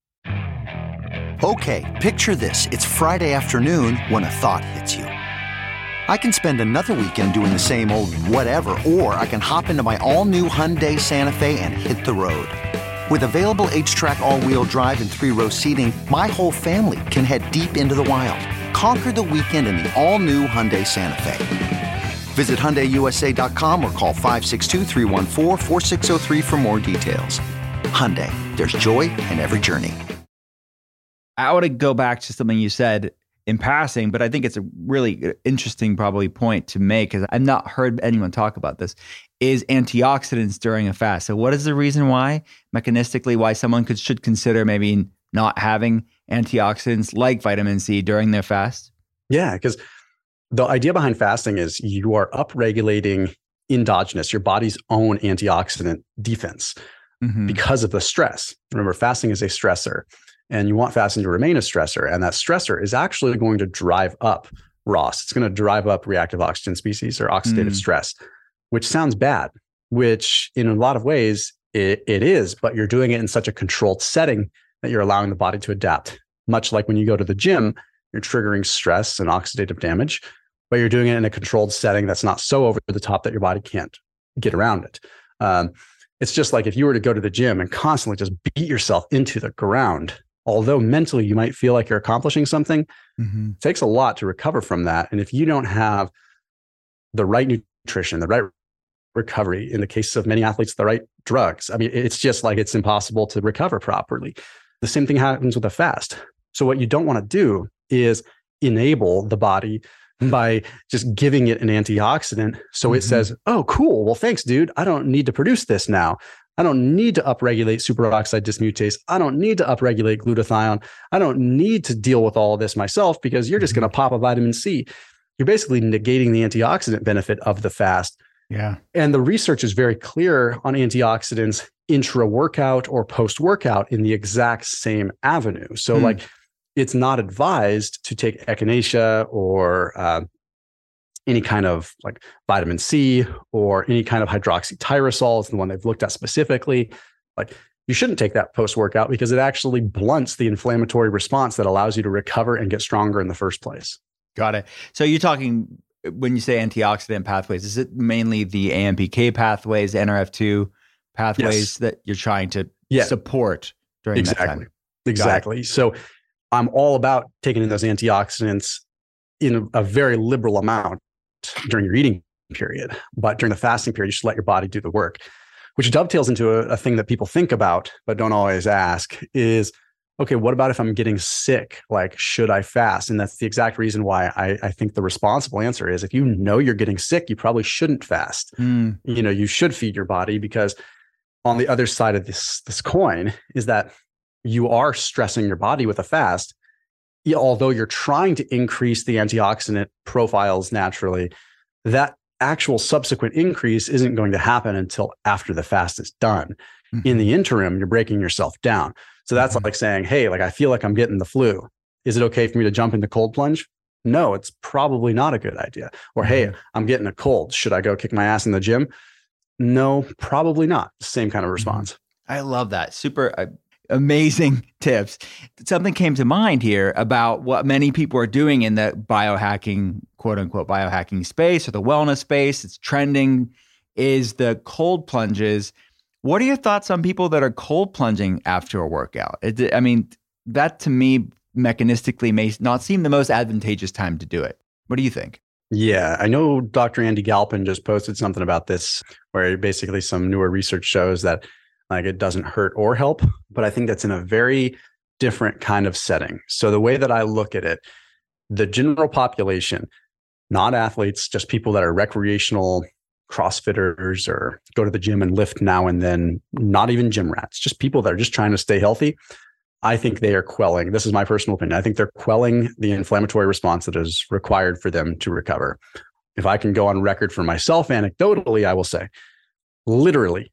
[SPEAKER 7] Okay, picture this. It's Friday afternoon when a thought hits you. I can spend another weekend doing the same old whatever, or I can hop into my all-new Hyundai Santa Fe and hit the road. With available H-Track all-wheel drive and three-row seating, my whole family can head deep into the wild. Conquer the weekend in the all-new Hyundai Santa Fe. Visit Hyundai U S A dot com or call five six two, three one four, four six zero three for more details. Hyundai, there's joy in every journey.
[SPEAKER 5] I want to go back to something you said in passing, but I think it's a really interesting probably point to make, because I've not heard anyone talk about this, is antioxidants during a fast. So what is the reason why, mechanistically, why someone could should consider maybe not having antioxidants like vitamin C during their fast?
[SPEAKER 6] Yeah, because the idea behind fasting is you are upregulating endogenous, your body's own antioxidant defense mm-hmm. because of the stress. Remember, fasting is a stressor. And you want fasting to remain a stressor. And that stressor is actually going to drive up R O S. It's going to drive up reactive oxygen species or oxidative mm. stress, which sounds bad, which in a lot of ways it, it is, but you're doing it in such a controlled setting that you're allowing the body to adapt. Much like when you go to the gym, you're triggering stress and oxidative damage, but you're doing it in a controlled setting that's not so over the top that your body can't get around it. Um, it's just like if you were to go to the gym and constantly just beat yourself into the ground, although mentally you might feel like you're accomplishing something, mm-hmm. it takes a lot to recover from that. And if you don't have the right nutrition, the right recovery, in the case of many athletes, the right drugs, I mean, it's just like it's impossible to recover properly. The same thing happens with a fast. So what you don't want to do is enable the body by just giving it an antioxidant. So mm-hmm. it says, oh, cool. Well, thanks, dude. I don't need to produce this now. I don't need to upregulate superoxide dismutase. I don't need to upregulate glutathione. I don't need to deal with all of this myself because you're just going to pop a vitamin C. You're basically negating the antioxidant benefit of the fast.
[SPEAKER 5] Yeah.
[SPEAKER 6] And the research is very clear on antioxidants intra-workout or post-workout in the exact same avenue. So mm. like it's not advised to take echinacea or uh, any kind of like vitamin C or any kind of hydroxytyrosol is the one they've looked at specifically. Like you shouldn't take that post-workout because it actually blunts the inflammatory response that allows you to recover and get stronger in the first place.
[SPEAKER 5] Got it. So you're talking, when you say antioxidant pathways, is it mainly the A M P K pathways, N R F two pathways yes. that you're trying to yeah. support during
[SPEAKER 6] exactly.
[SPEAKER 5] that time?
[SPEAKER 6] Exactly. So I'm all about taking in those antioxidants in a very liberal amount during your eating period. But during the fasting period, you should let your body do the work, which dovetails into a, a thing that people think about, but don't always ask is, okay, what about if I'm getting sick? Like, should I fast? And that's the exact reason why I, I think the responsible answer is if you know you're getting sick, you probably shouldn't fast. Mm. You know, you should feed your body because on the other side of this, this coin is that you are stressing your body with a fast. Although you're trying to increase the antioxidant profiles naturally, that actual subsequent increase isn't going to happen until after the fast is done. Mm-hmm. In the interim, you're breaking yourself down. So that's mm-hmm. like saying, hey, like I feel like I'm getting the flu. Is it okay for me to jump into cold plunge? No, it's probably not a good idea. Or, mm-hmm. hey, I'm getting a cold. Should I go kick my ass in the gym? No, probably not. Same kind of response.
[SPEAKER 5] Mm-hmm. I love that. Super. Uh, Amazing tips. Something came to mind here about what many people are doing in the biohacking, quote unquote, biohacking space or the wellness space. It's trending, is the cold plunges. What are your thoughts on people that are cold plunging after a workout? It, I mean, that to me mechanistically may not seem the most advantageous time to do it. What do you think?
[SPEAKER 6] Yeah, I know Doctor Andy Galpin just posted something about this where basically some newer research shows that like it doesn't hurt or help, but I think that's in a very different kind of setting. So the way that I look at it, the general population, not athletes, just people that are recreational CrossFitters or go to the gym and lift now and then, not even gym rats, just people that are just trying to stay healthy. I think they are quelling, this is my personal opinion, I think they're quelling the inflammatory response that is required for them to recover. If I can go on record for myself anecdotally, I will say, literally,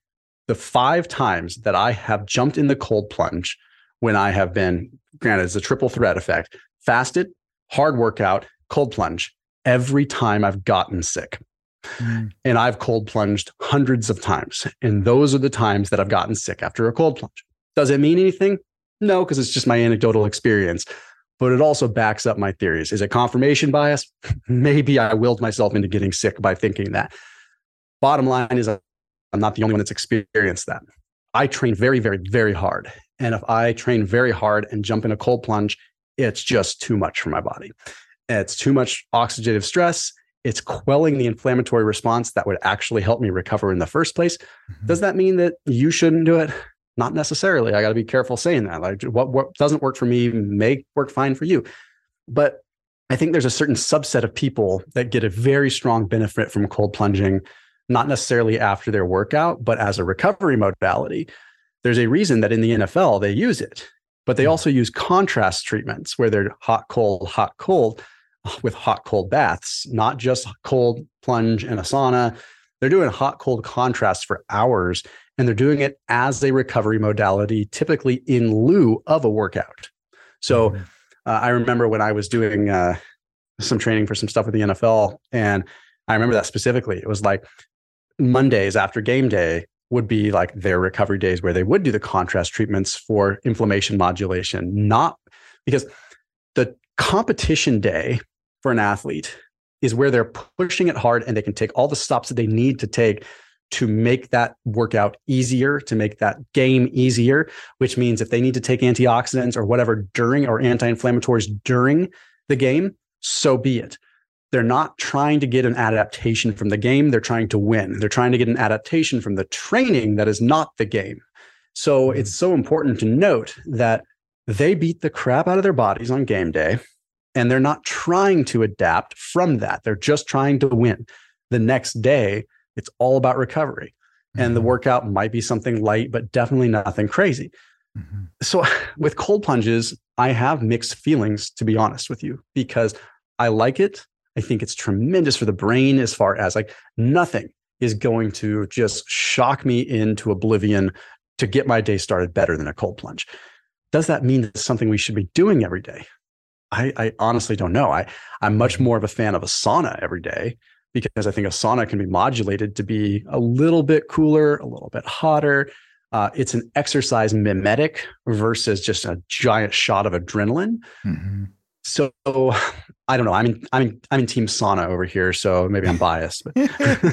[SPEAKER 6] the five times that I have jumped in the cold plunge when I have been, granted, it's a triple threat effect, fasted, hard workout, cold plunge, every time I've gotten sick. Mm. And I've cold plunged hundreds of times. And those are the times that I've gotten sick after a cold plunge. Does it mean anything? No, because it's just my anecdotal experience. But it also backs up my theories. Is it confirmation bias? Maybe I willed myself into getting sick by thinking that. Bottom line is, I'm not the only one that's experienced that. I train very, very, very hard. And if I train very hard and jump in a cold plunge, it's just too much for my body. It's too much oxidative stress. It's quelling the inflammatory response that would actually help me recover in the first place. Mm-hmm. Does that mean that you shouldn't do it? Not necessarily. I got to be careful saying that. Like what, what doesn't work for me may work fine for you. But I think there's a certain subset of people that get a very strong benefit from cold plunging, not necessarily after their workout, but as a recovery modality. There's a reason that in the N F L, they use it, but they also use contrast treatments where they're hot, cold, hot, cold with hot, cold baths, not just cold plunge and a sauna. They're doing hot, cold contrast for hours, and they're doing it as a recovery modality, typically in lieu of a workout. So mm-hmm. uh, I remember when I was doing uh, some training for some stuff with the N F L, and I remember that specifically. It was like Mondays after game day would be like their recovery days where they would do the contrast treatments for inflammation modulation, not because the competition day for an athlete is where they're pushing it hard and they can take all the stops that they need to take to make that workout easier, to make that game easier, which means if they need to take antioxidants or whatever during or anti-inflammatories during the game, so be it. They're not trying to get an adaptation from the game. They're trying to win. They're trying to get an adaptation from the training that is not the game. So mm-hmm. it's so important to note that they beat the crap out of their bodies on game day, and they're not trying to adapt from that. They're just trying to win. The next day, it's all about recovery. Mm-hmm. And the workout might be something light, but definitely nothing crazy. Mm-hmm. So with cold plunges, I have mixed feelings, to be honest with you, because I like it. I think it's tremendous for the brain as far as like nothing is going to just shock me into oblivion to get my day started better than a cold plunge. Does that mean it's something we should be doing every day? I, I honestly don't know. I, I'm much more of a fan of a sauna every day because I think a sauna can be modulated to be a little bit cooler, a little bit hotter. Uh, it's an exercise mimetic versus just a giant shot of adrenaline. Mm-hmm. So I don't know. I'm in, I'm in, I'm in team sauna over here, so maybe I'm biased. But.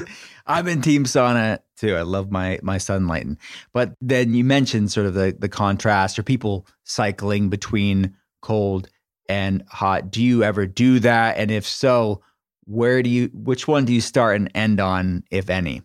[SPEAKER 5] I'm in team sauna too. I love my my sunlight. But then you mentioned sort of the the contrast or people cycling between cold and hot. Do you ever do that? And if so, where do you? Which one do you start and end on, if any?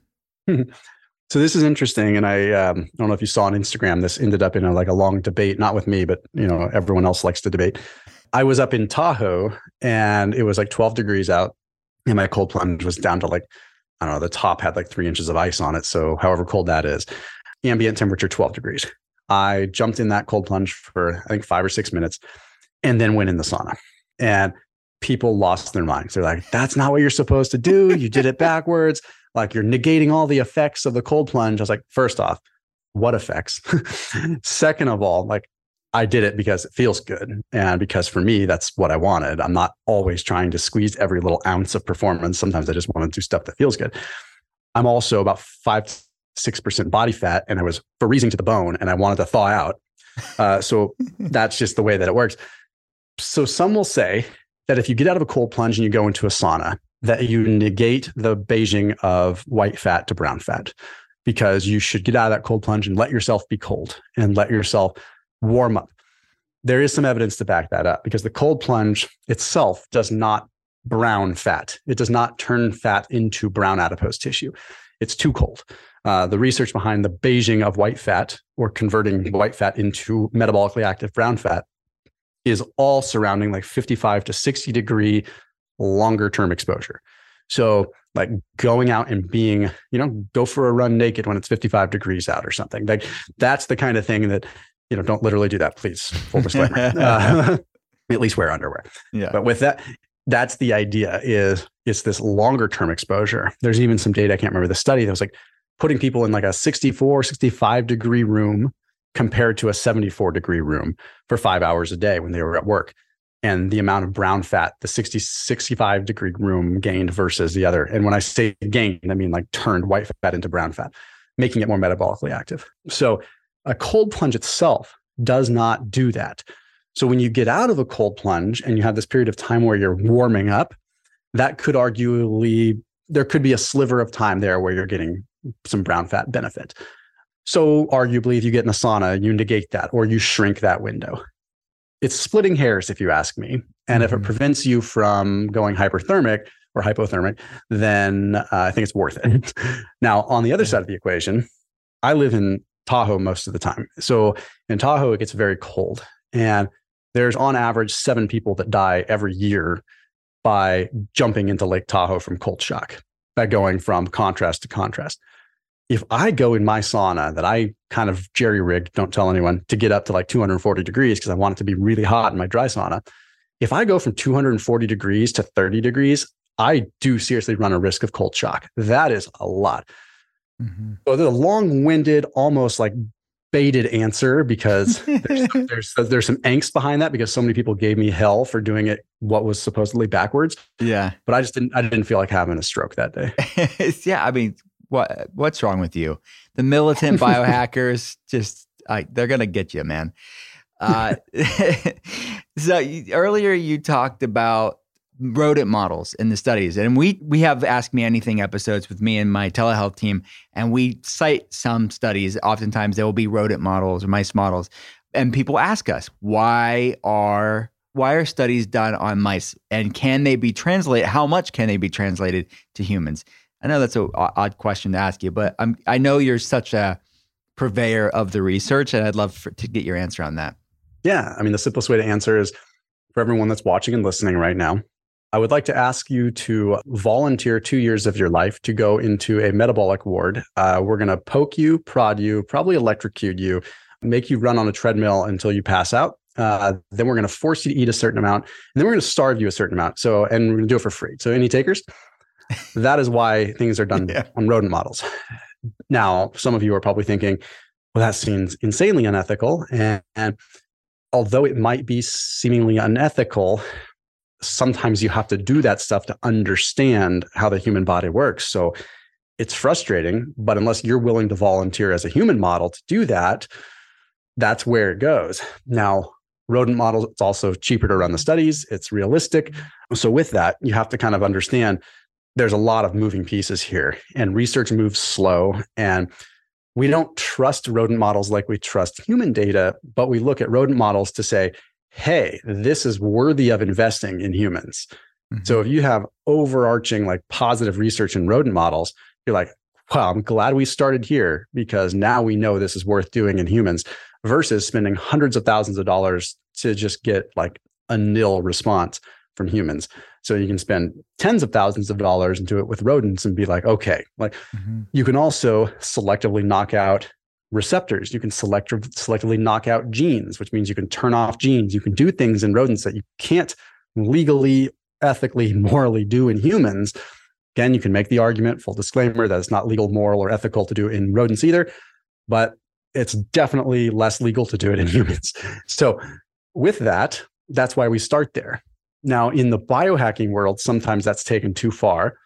[SPEAKER 6] So this is interesting, and I um, I don't know if you saw on Instagram. This ended up in a, like a long debate, not with me, but you know everyone else likes to debate. I was up in Tahoe and it was like twelve degrees out and my cold plunge was down to like, I don't know, the top had like three inches of ice on it. So however cold that is, ambient temperature, twelve degrees. I jumped in that cold plunge for I think five or six minutes and then went in the sauna, and people lost their minds. They're like, that's not what you're supposed to do. You did it backwards. Like you're negating all the effects of the cold plunge. I was like, first off, what effects? Second of all, like, I did it because it feels good. And because for me, that's what I wanted. I'm not always trying to squeeze every little ounce of performance. Sometimes I just want to do stuff that feels good. I'm also about five, six percent body fat, and I was freezing to the bone and I wanted to thaw out. Uh, so that's just the way that it works. So some will say that if you get out of a cold plunge and you go into a sauna, that you negate the beiging of white fat to brown fat, because you should get out of that cold plunge and let yourself be cold and let yourself warm up. There is some evidence to back that up, because the cold plunge itself does not brown fat. It does not turn fat into brown adipose tissue. It's too cold. Uh, the research behind the beiging of white fat, or converting white fat into metabolically active brown fat, is all surrounding like fifty-five to sixty degree longer term exposure. So like going out and being, you know, go for a run naked when it's fifty-five degrees out or something. Like that's the kind of thing that, you know, don't literally do that, please. Full disclaimer. uh, at least wear underwear. Yeah. But with that, that's the idea, is it's this longer term exposure. There's even some data, I can't remember the study, that was like putting people in like a sixty-four, sixty-five degree room compared to a seventy-four degree room for five hours a day when they were at work. And the amount of brown fat the sixty, sixty-five degree room gained versus the other. And when I say gained, I mean like turned white fat into brown fat, making it more metabolically active. So a cold plunge itself does not do that. So when you get out of a cold plunge and you have this period of time where you're warming up, that could arguably, there could be a sliver of time there where you're getting some brown fat benefit. So arguably, if you get in a sauna, you negate that or you shrink that window. It's splitting hairs, if you ask me. And if it prevents you from going hyperthermic or hypothermic, then uh, I think it's worth it. Now, on the other side of the equation, I live in Tahoe most of the time. So in Tahoe, it gets very cold. And there's on average seven people that die every year by jumping into Lake Tahoe from cold shock, by going from contrast to contrast. If I go in my sauna that I kind of jerry-rigged, don't tell anyone, to get up to like two hundred forty degrees because I want it to be really hot in my dry sauna. If I go from two hundred forty degrees to thirty degrees, I do seriously run a risk of cold shock. That is a lot. Mm-hmm. So there's a long-winded, almost like baited answer because there's, there's there's some angst behind that because so many people gave me hell for doing it what was supposedly backwards.
[SPEAKER 9] Yeah.
[SPEAKER 6] But I just didn't I didn't feel like having a stroke that day.
[SPEAKER 9] Yeah, I mean, what what's wrong with you? The militant biohackers just uh, they're gonna get you, man. Uh, so you, earlier you talked about rodent models in the studies, and we we have Ask Me Anything episodes with me and my telehealth team, and we cite some studies. Oftentimes there will be rodent models or mice models, and people ask us why are why are studies done on mice, and can they be translated? How much can they be translated to humans? I know that's an odd question to ask you, but I'm, I know you're such a purveyor of the research, and I'd love for, to get your answer on that.
[SPEAKER 6] Yeah. I mean, the simplest way to answer is for everyone that's watching and listening right now, I would like to ask you to volunteer two years of your life to go into a metabolic ward. Uh, we're going to poke you, prod you, probably electrocute you, make you run on a treadmill until you pass out. Uh, then we're going to force you to eat a certain amount, and then we're going to starve you a certain amount. So, and we're going to do it for free. So any takers? That is why things are done yeah. on rodent models. Now, some of you are probably thinking, well, that seems insanely unethical. And, and although it might be seemingly unethical, sometimes you have to do that stuff to understand how the human body works. So it's frustrating, but unless you're willing to volunteer as a human model to do that, that's where it goes. Now, rodent models, it's also cheaper to run the studies. It's realistic. So with that, you have to kind of understand there's a lot of moving pieces here, and research moves slow, and we don't trust rodent models like we trust human data, but we look at rodent models to say, hey, this is worthy of investing in humans. Mm-hmm. So if you have overarching like positive research in rodent models, you're like, wow, I'm glad we started here because now we know this is worth doing in humans versus spending hundreds of thousands of dollars to just get like a nil response from humans. So you can spend tens of thousands of dollars and do it with rodents and be like, okay, like mm-hmm. you can also selectively knock out receptors. You can select selectively knock out genes, which means you can turn off genes. You can do things in rodents that you can't legally, ethically, morally do in humans. Again, you can make the argument, full disclaimer, that it's not legal, moral, or ethical to do it in rodents either, but it's definitely less legal to do it in humans. So with that, that's why we start there. Now, in the biohacking world, sometimes that's taken too far.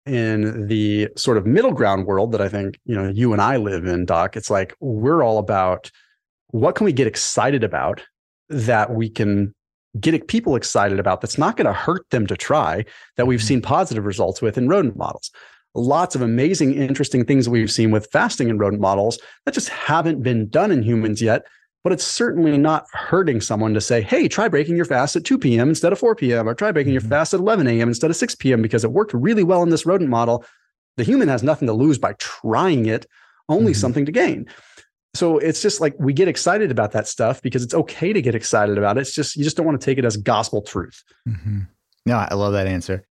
[SPEAKER 6] In the sort of middle ground world that I think, you know, you and I live in, Doc, it's like we're all about what can we get excited about that we can get people excited about that's not going to hurt them to try, that we've seen positive results with in rodent models. Lots of amazing, interesting things that we've seen with fasting in rodent models that just haven't been done in humans yet. But it's certainly not hurting someone to say, hey, try breaking your fast at two p.m. instead of four p.m. or try breaking mm-hmm. your fast at eleven a.m. instead of six p.m. because it worked really well in this rodent model. The human has nothing to lose by trying it, only mm-hmm. something to gain. So it's just like we get excited about that stuff because it's okay to get excited about it. It's just, you just don't want to take it as gospel truth.
[SPEAKER 9] Mm-hmm. No, I love that answer.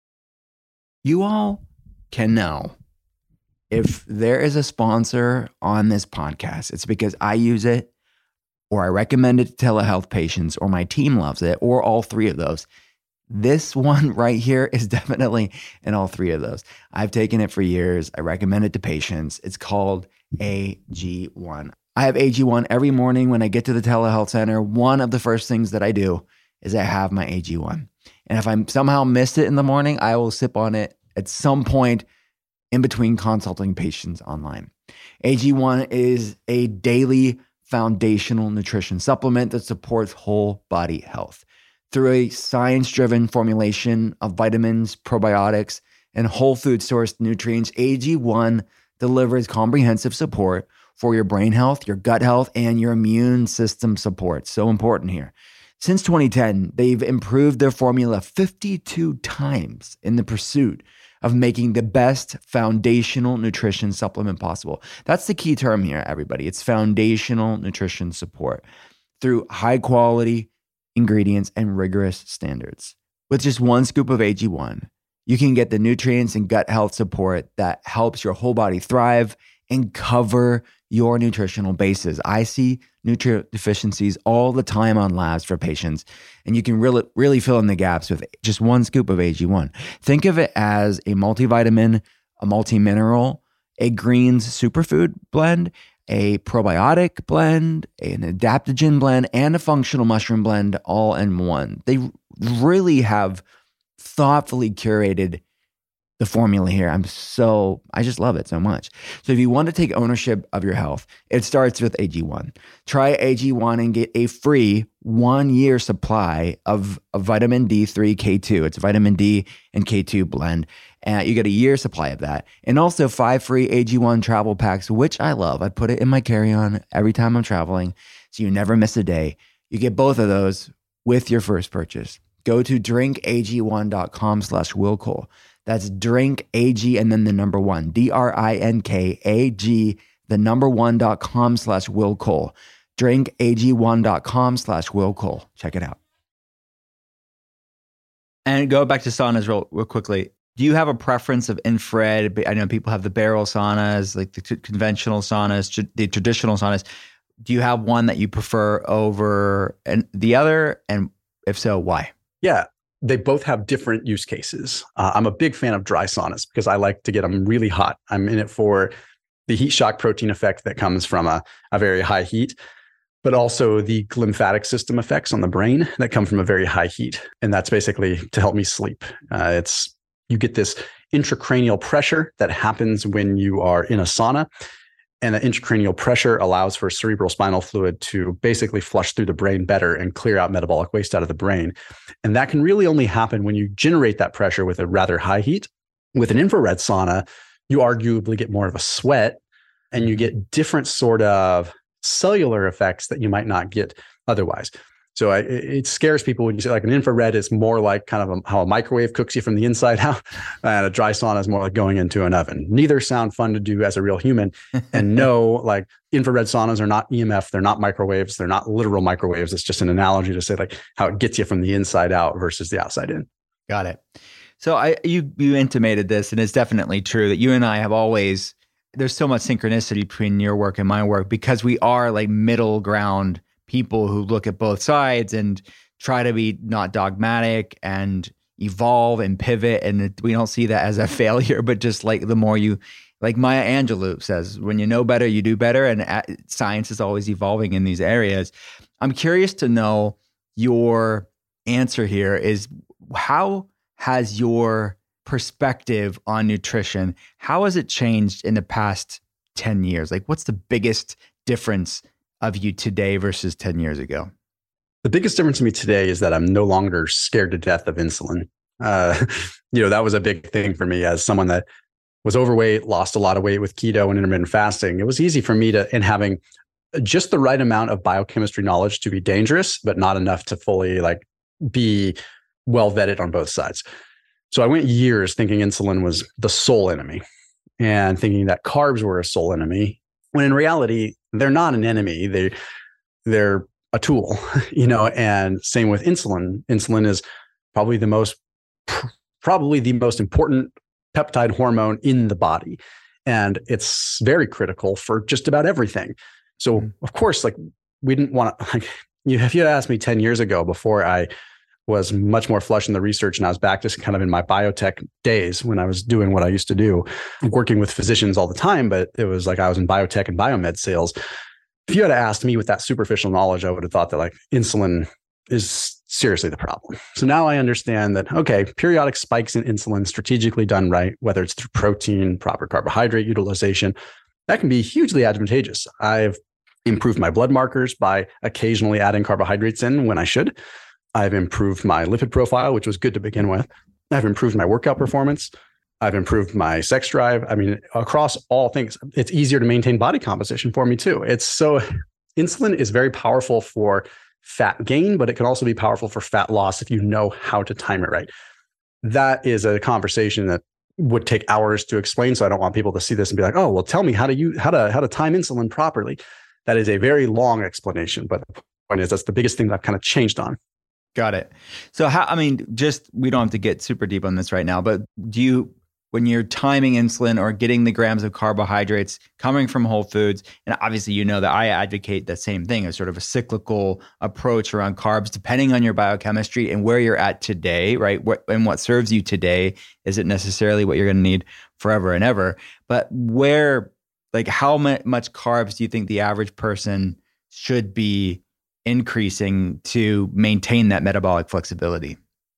[SPEAKER 9] You all can know if there is a sponsor on this podcast, it's because I use it, or I recommend it to telehealth patients, or my team loves it, or all three of those.
[SPEAKER 5] This one right here is definitely in all three of those. I've taken it for years. I recommend it to patients. It's called A G one. I have A G one every morning when I get to the telehealth center. One of the first things that I do is I have my A G one. And if I somehow missed it in the morning, I will sip on it at some point in between consulting patients online. A G one is a daily foundational nutrition supplement that supports whole body health. Through a science-driven formulation of vitamins, probiotics, and whole food sourced nutrients, A G one delivers comprehensive support for your brain health, your gut health, and your immune system support. So important here. Since twenty ten, they've improved their formula fifty-two times in the pursuit of making the best foundational nutrition supplement possible. That's the key term here, everybody. It's foundational nutrition support through high quality ingredients and rigorous standards. With just one scoop of A G one, you can get the nutrients and gut health support that helps your whole body thrive and cover your nutritional bases. I see nutrient deficiencies all the time on labs for patients, and you can really, really fill in the gaps with just one scoop of A G one. Think of it as a multivitamin, a multi-mineral, a greens superfood blend, a probiotic blend, an adaptogen blend, and a functional mushroom blend all in one. They really have thoughtfully curated the formula here. I'm so, I just love it so much. So if you want to take ownership of your health, it starts with A G one. Try A G one and get a free one year supply of, of vitamin D three K two. It's a vitamin D and K two blend. And you get a year supply of that. And also five free A G one travel packs, which I love. I put it in my carry-on every time I'm traveling, so you never miss a day. You get both of those with your first purchase. Go to drinkag1.com slash Will Cole. That's drink A G and then the number one, D R I N K A G, the number one dot com slash Will Cole. drinkag1.com slash Will Cole. Check it out.
[SPEAKER 9] And go back to saunas real, real quickly. Do you have a preference of infrared? I know people have the barrel saunas, like the t- conventional saunas, tr- the traditional saunas. Do you have one that you prefer over and the other? And if so, why?
[SPEAKER 6] Yeah, they both have different use cases. Uh, I'm a big fan of dry saunas because I like to get them really hot. I'm in it for the heat shock protein effect that comes from a, a very high heat, but also the lymphatic system effects on the brain that come from a very high heat. And that's basically to help me sleep. Uh, it's you get this intracranial pressure that happens when you are in a sauna. And the intracranial pressure allows for cerebral spinal fluid to basically flush through the brain better and clear out metabolic waste out of the brain. And that can really only happen when you generate that pressure with a rather high heat. With an infrared sauna, you arguably get more of a sweat and you get different sort of cellular effects that you might not get otherwise. So I, it scares people when you say like an infrared is more like kind of a, how a microwave cooks you from the inside out, and a dry sauna is more like going into an oven. Neither sound fun to do as a real human. And no, like infrared saunas are not E M F. They're not microwaves. They're not literal microwaves. It's just an analogy to say like how it gets you from the inside out versus the outside in.
[SPEAKER 9] Got it. So I you you intimated this, and it's definitely true that you and I have always, there's so much synchronicity between your work and my work because we are like middle ground people who look at both sides and try to be not dogmatic and evolve and pivot. And we don't see that as a failure, but just like the more you, like Maya Angelou says, when you know better, you do better. And science is always evolving in these areas. I'm curious to know your answer here is how has your perspective on nutrition, how has it changed in the past ten years? Like what's the biggest difference of you today versus ten years ago?
[SPEAKER 6] The biggest difference to me today is that I'm no longer scared to death of insulin. Uh, you know, that was a big thing for me as someone that was overweight, lost a lot of weight with keto and intermittent fasting. It was easy for me to, in having just the right amount of biochemistry knowledge to be dangerous, but not enough to fully like be well vetted on both sides. So I went years thinking insulin was the sole enemy and thinking that carbs were a sole enemy, when in reality, they're not an enemy. They, they're a tool, you know, and same with insulin. Insulin is probably the most, probably the most important peptide hormone in the body. And it's very critical for just about everything. So of course, like we didn't want to, like, you, if you had asked me ten years ago before I was much more flush in the research, and I was back just kind of in my biotech days when I was doing what I used to do, working with physicians all the time, but it was like I was in biotech and biomed sales. If you had asked me with that superficial knowledge, I would have thought that like insulin is seriously the problem. So now I understand that, okay, periodic spikes in insulin strategically done right, whether it's through protein, proper carbohydrate utilization, that can be hugely advantageous. I've improved my blood markers by occasionally adding carbohydrates in when I should. I've improved my lipid profile, which was good to begin with. I've improved my workout performance. I've improved my sex drive. I mean, across all things, it's easier to maintain body composition for me too. It's so, insulin is very powerful for fat gain, but it can also be powerful for fat loss if you know how to time it right. That is a conversation that would take hours to explain. So I don't want people to see this and be like, oh, well, tell me how to you how to how to time insulin properly. That is a very long explanation, but the point is that's the biggest thing that I've kind of changed on.
[SPEAKER 9] Got it. So how, I mean, just, we don't have to get super deep on this right now, but do you, when you're timing insulin or getting the grams of carbohydrates coming from whole foods, and obviously you know that I advocate the same thing, a sort of a cyclical approach around carbs, depending on your biochemistry and where you're at today, right? What, and what serves you today isn't necessarily what you're going to need forever and ever. But where, like how much carbs do you think the average person should be increasing to maintain that metabolic flexibility?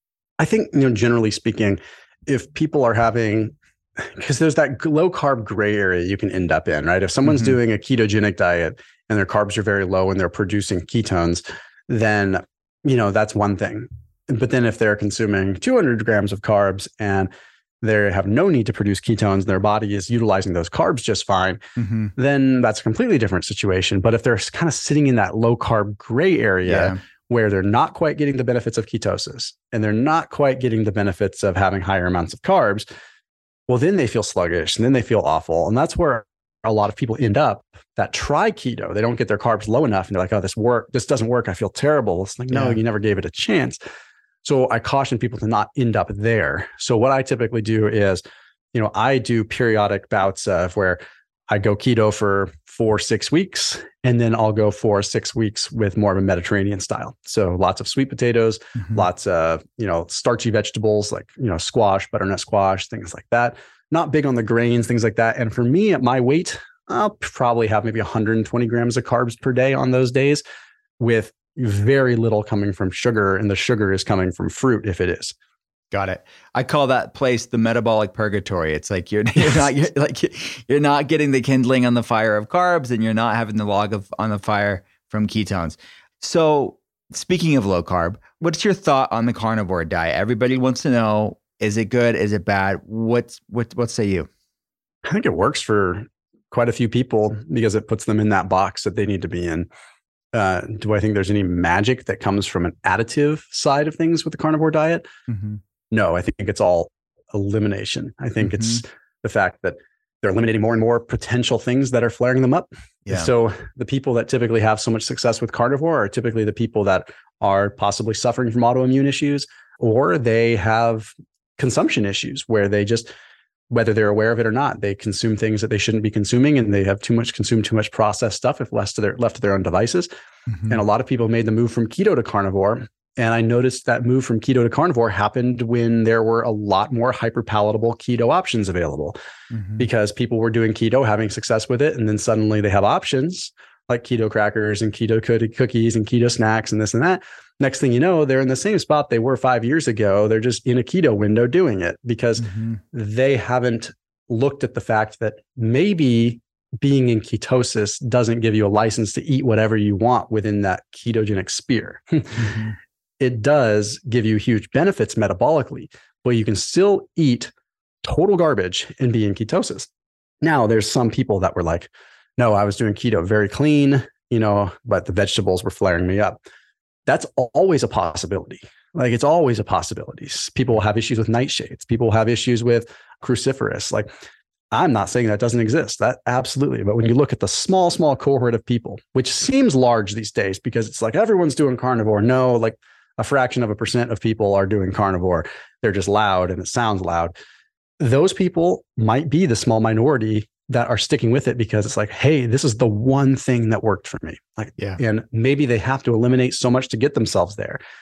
[SPEAKER 6] I think, you know, generally speaking, if people are having, because there's that low carb gray area you can end up in, right? If someone's mm-hmm. doing a ketogenic diet and their carbs are very low and they're producing ketones, then, you know, that's one thing. But then if they're consuming two hundred grams of carbs and they have no need to produce ketones, their body is utilizing those carbs just fine, mm-hmm. then that's a completely different situation. But if they're kind of sitting in that low carb gray area yeah. where they're not quite getting the benefits of ketosis and they're not quite getting the benefits of having higher amounts of carbs, well, then they feel sluggish and then they feel awful. And that's where a lot of people end up that try keto. They don't get their carbs low enough and they're like, oh, this work, this doesn't work. I feel terrible. It's like, no, yeah. you never gave it a chance. So I caution people to not end up there. So what I typically do is, you know, I do periodic bouts of where I go keto for four, six weeks, and then I'll go for six weeks with more of a Mediterranean style. So lots of sweet potatoes, mm-hmm. lots of, you know, starchy vegetables like, you know, squash, butternut squash, things like that. Not big on the grains, things like that. And for me at my weight, I'll probably have maybe one hundred twenty grams of carbs per day on those days, with very little coming from sugar, and the sugar is coming from fruit if it is.
[SPEAKER 9] Got it. I call that place the metabolic purgatory. It's like you're, you're not you're like you're not getting the kindling on the fire of carbs, and you're not having the log of on the fire from ketones. So, speaking of low carb, what's your thought on the carnivore diet? Everybody wants to know: is it good? Is it bad? What's what? What say you?
[SPEAKER 6] I think it works for quite a few people because it puts them in that box that they need to be in. Uh, do I think there's any magic that comes from an additive side of things with the carnivore diet? Mm-hmm. No, I think it's all elimination. I think mm-hmm. it's the fact that they're eliminating more and more potential things that are flaring them up. Yeah. So the people that typically have so much success with carnivore are typically the people that are possibly suffering from autoimmune issues, or they have consumption issues where they just, whether they're aware of it or not, they consume things that they shouldn't be consuming, and they have too much consumed too much processed stuff if left to their left to their own devices. Mm-hmm. And a lot of people made the move from keto to carnivore. And I noticed that move from keto to carnivore happened when there were a lot more hyperpalatable keto options available, mm-hmm. because people were doing keto, having success with it. And then suddenly they have options like keto crackers and keto cookies and keto snacks and this and that. Next thing you know, they're in the same spot they were five years ago. They're just in a keto window doing it because mm-hmm. they haven't looked at the fact that maybe being in ketosis doesn't give you a license to eat whatever you want within that ketogenic sphere. Mm-hmm. It does give you huge benefits metabolically, but you can still eat total garbage and be in ketosis. Now, there's some people that were like, no, I was doing keto very clean, you know, but the vegetables were flaring me up. That's always a possibility. Like it's always a possibility. People will have issues with nightshades. People will have issues with cruciferous. Like I'm not saying that doesn't exist. That absolutely. But when you look at the small, small cohort of people, which seems large these days because it's like everyone's doing carnivore. No, like a fraction of a percent of people are doing carnivore. They're just loud and it sounds loud. Those people might be the small minority that are sticking with it because it's like, hey, this is the one thing that worked for me. Like, yeah. And maybe they have to eliminate so much to get themselves there.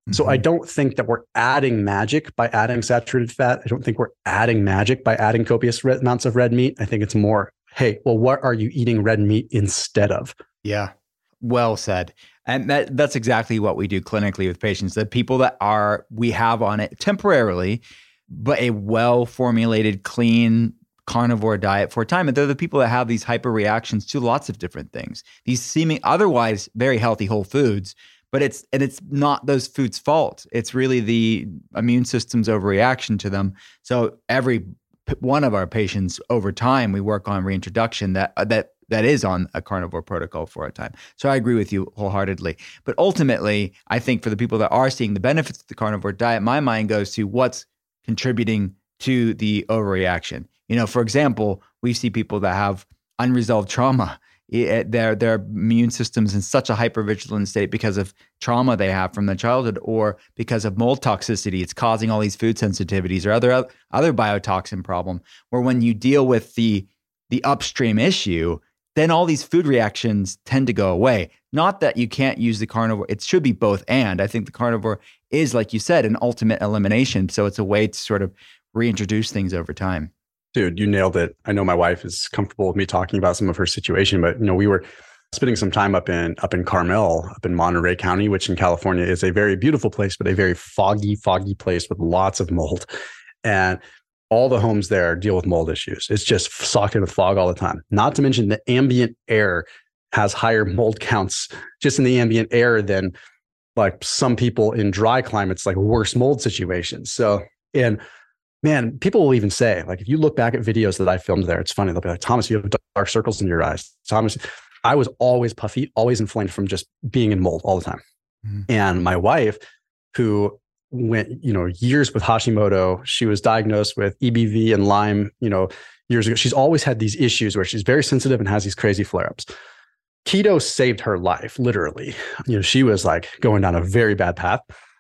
[SPEAKER 6] So
[SPEAKER 9] Mhm.
[SPEAKER 6] I don't think that we're adding magic by adding saturated fat. I don't think we're adding magic by adding copious red amounts of red meat. I think it's more, hey, well, what are you eating red meat instead of?
[SPEAKER 9] Yeah. Well said. And that that's exactly what we do clinically with patients. The people that are, we have on it temporarily, but a well-formulated, clean carnivore diet for a time. And they're the people that have these hyper reactions to lots of different things. These seeming otherwise very healthy whole foods, but it's, and it's not those foods' fault. It's really the immune system's overreaction to them. So every p- one of our patients over time, we work on reintroduction that, uh, that, that is on a carnivore protocol for a time. So I agree with you wholeheartedly. But ultimately, I think for the people that are seeing the benefits of the carnivore diet, my mind goes to what's contributing to the overreaction. You know, for example, we see people that have unresolved trauma. It, their their immune system's in such a hypervigilant state because of trauma they have from their childhood, or because of mold toxicity. It's causing all these food sensitivities or other other biotoxin problem. Where when you deal with the the upstream issue, then all these food reactions tend to go away. Not that you can't use the carnivore. It should be both and. I think the carnivore is, like you said, an ultimate elimination. So it's a way to sort of reintroduce things over time.
[SPEAKER 6] Dude, you nailed it. I know my wife is comfortable with me talking about some of her situation, but you know, we were spending some time up in up in Carmel, up in Monterey County, which in California is a very beautiful place, but a very foggy, foggy place with lots of mold. And all the homes there deal with mold issues. It's just socked in with fog all the time. Not to mention the ambient air has higher mold counts just in the ambient air than like some people in dry climates, like worse mold situations. So, and man, people will even say, like, if you look back at videos that I filmed there, it's funny. They'll be like, Thomas, you have dark circles in your eyes. Thomas, I was always puffy, always inflamed from just being in mold all the time. Mm-hmm. And my wife, who went, you know, years with Hashimoto, she was diagnosed with E B V and Lyme, you know, years ago. She's always had these issues where she's very sensitive and has these crazy flare-ups. Keto saved her life, literally. You know, she was like going down a very bad path.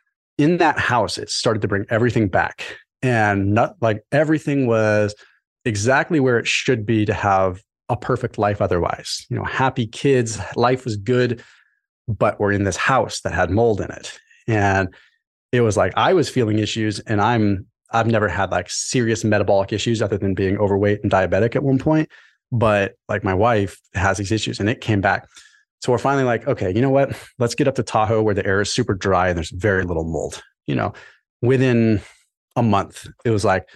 [SPEAKER 6] In that house, it started to bring everything back. And not like everything was exactly where it should be to have a perfect life otherwise. You know, happy kids, life was good, but we're in this house that had mold in it. And it was like I was feeling issues, and I'm I've never had like serious metabolic issues other than being overweight and diabetic at one point. But like my wife has these issues, and it came back. So we're finally like, okay, you know what? Let's get up to Tahoe where the air is super dry and there's very little mold. You know, within a month, it was like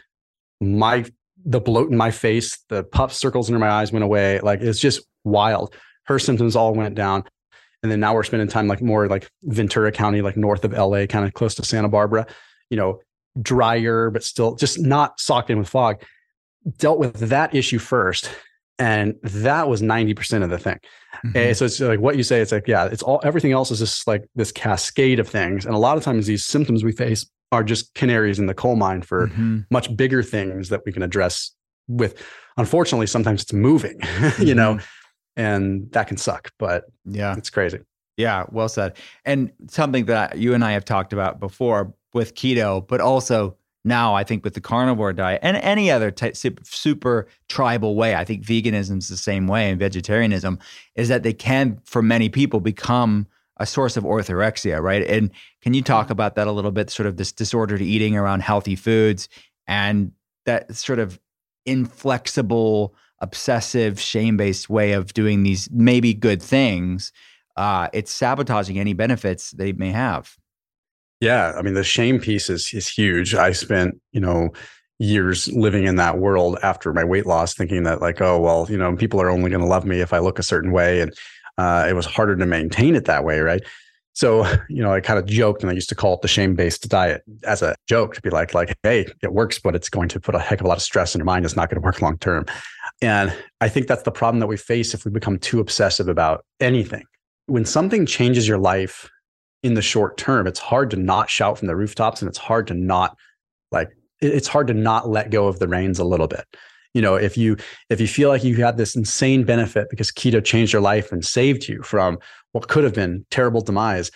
[SPEAKER 6] my the bloat in my face, the puff circles under my eyes went away. Like it's just wild. Her symptoms all went down. And then now we're spending time like more like Ventura County, like north of L A, kind of close to Santa Barbara, you know, drier, but still just not socked in with fog. Dealt with that issue first. And that was ninety percent of the thing. Mm-hmm. Okay, so it's like what you say, it's like, yeah, it's all, everything else is just like this cascade of things. And a lot of times these symptoms we face are just canaries in the coal mine for mm-hmm. much bigger things that we can address with. Unfortunately, sometimes it's moving, mm-hmm. you know, and that can suck, but yeah, it's crazy.
[SPEAKER 9] Yeah, well said. And something that you and I have talked about before with keto, but also now I think with the carnivore diet and any other type, super tribal way, I think veganism is the same way, and vegetarianism, is that they can, for many people, become a source of orthorexia, right? And can you talk about that a little bit, sort of this disordered eating around healthy foods and that sort of inflexible, obsessive, shame-based way of doing these maybe good things? Uh, it's sabotaging any benefits they may have.
[SPEAKER 6] Yeah, I mean, the shame piece is is huge. I spent, you know, years living in that world after my weight loss, thinking that like, oh, well, you know, people are only going to love me if I look a certain way. And uh, it was harder to maintain it that way, right? So, you know, I kind of joked, and I used to call it the shame-based diet as a joke, to be like, like, hey, it works, but it's going to put a heck of a lot of stress in your mind. It's not going to work long term. And I think that's the problem that we face if we become too obsessive about anything. When something changes your life in the short term, it's hard to not shout from the rooftops, and it's hard to not like, it's hard to not let go of the reins a little bit. You know, if you, if you feel like you had this insane benefit because keto changed your life and saved you from what could have been terrible demise,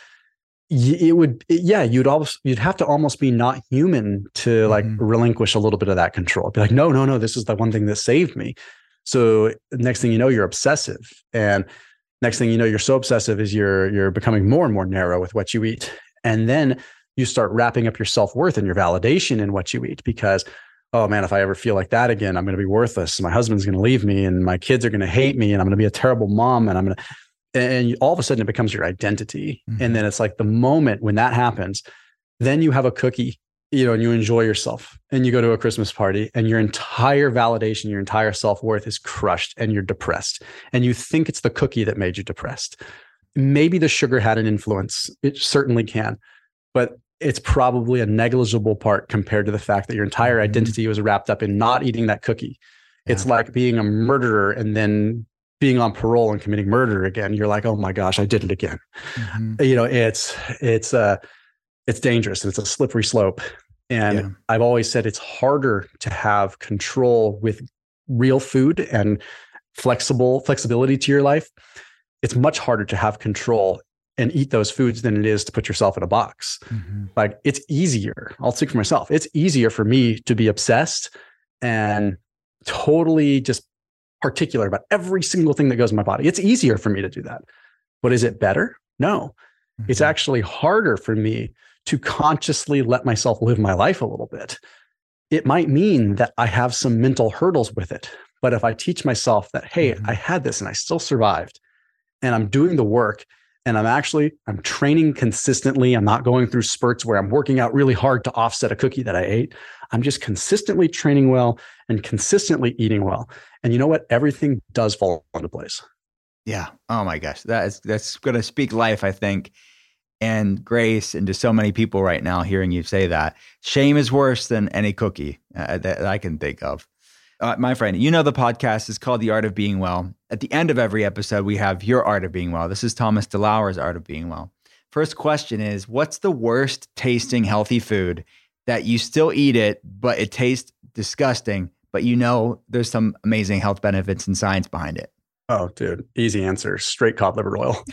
[SPEAKER 6] it would, yeah, you'd almost, you'd have to almost be not human to like mm-hmm. relinquish a little bit of that control. Be like, no, no, no, this is the one thing that saved me. So next thing you know, you're obsessive, and next thing you know, you're so obsessive is you're you're becoming more and more narrow with what you eat. And then you start wrapping up your self-worth and your validation in what you eat because, oh man, if I ever feel like that again, I'm going to be worthless. My husband's going to leave me and my kids are going to hate me and I'm going to be a terrible mom. And I'm going to, and you, all of a sudden it becomes your identity. Mm-hmm. And then it's like the moment when that happens, then you have a cookie, you know, and you enjoy yourself and you go to a Christmas party and your entire validation, your entire self-worth is crushed and you're depressed. And you think it's the cookie that made you depressed. Maybe the sugar had an influence. It certainly can, but it's probably a negligible part compared to the fact that your entire identity was wrapped up in not eating that cookie. Yeah. It's like being a murderer and then being on parole and committing murder again. You're like, oh my gosh, I did it again. Mm-hmm. You know, it's, it's, uh, it's dangerous and it's a slippery slope. And yeah. I've always said it's harder to have control with real food and flexible flexibility to your life. It's much harder to have control and eat those foods than it is to put yourself in a box. Mm-hmm. Like it's easier. I'll speak for myself. It's easier for me to be obsessed and totally just particular about every single thing that goes in my body. It's easier for me to do that. But is it better? No. Mm-hmm. It's actually harder for me to consciously let myself live my life a little bit. It might mean that I have some mental hurdles with it. But if I teach myself that, hey, mm-hmm. I had this and I still survived and I'm doing the work and I'm actually, I'm training consistently. I'm not going through spurts where I'm working out really hard to offset a cookie that I ate. I'm just consistently training well and consistently eating well. And you know what? Everything does fall into place.
[SPEAKER 9] Yeah. Oh my gosh. That is, that's going to speak life, I think. And grace, and to so many people right now hearing you say that. Shame is worse than any cookie uh, that I can think of. Uh, my friend, you know the podcast is called The Art of Being Well. At the end of every episode, we have your Art of Being Well. This is Thomas DeLauer's Art of Being Well. First question is, what's the worst tasting healthy food that you still eat it, but it tastes disgusting, but you know there's some amazing health benefits and science behind it?
[SPEAKER 6] Oh, dude, easy answer. Straight cod liver oil.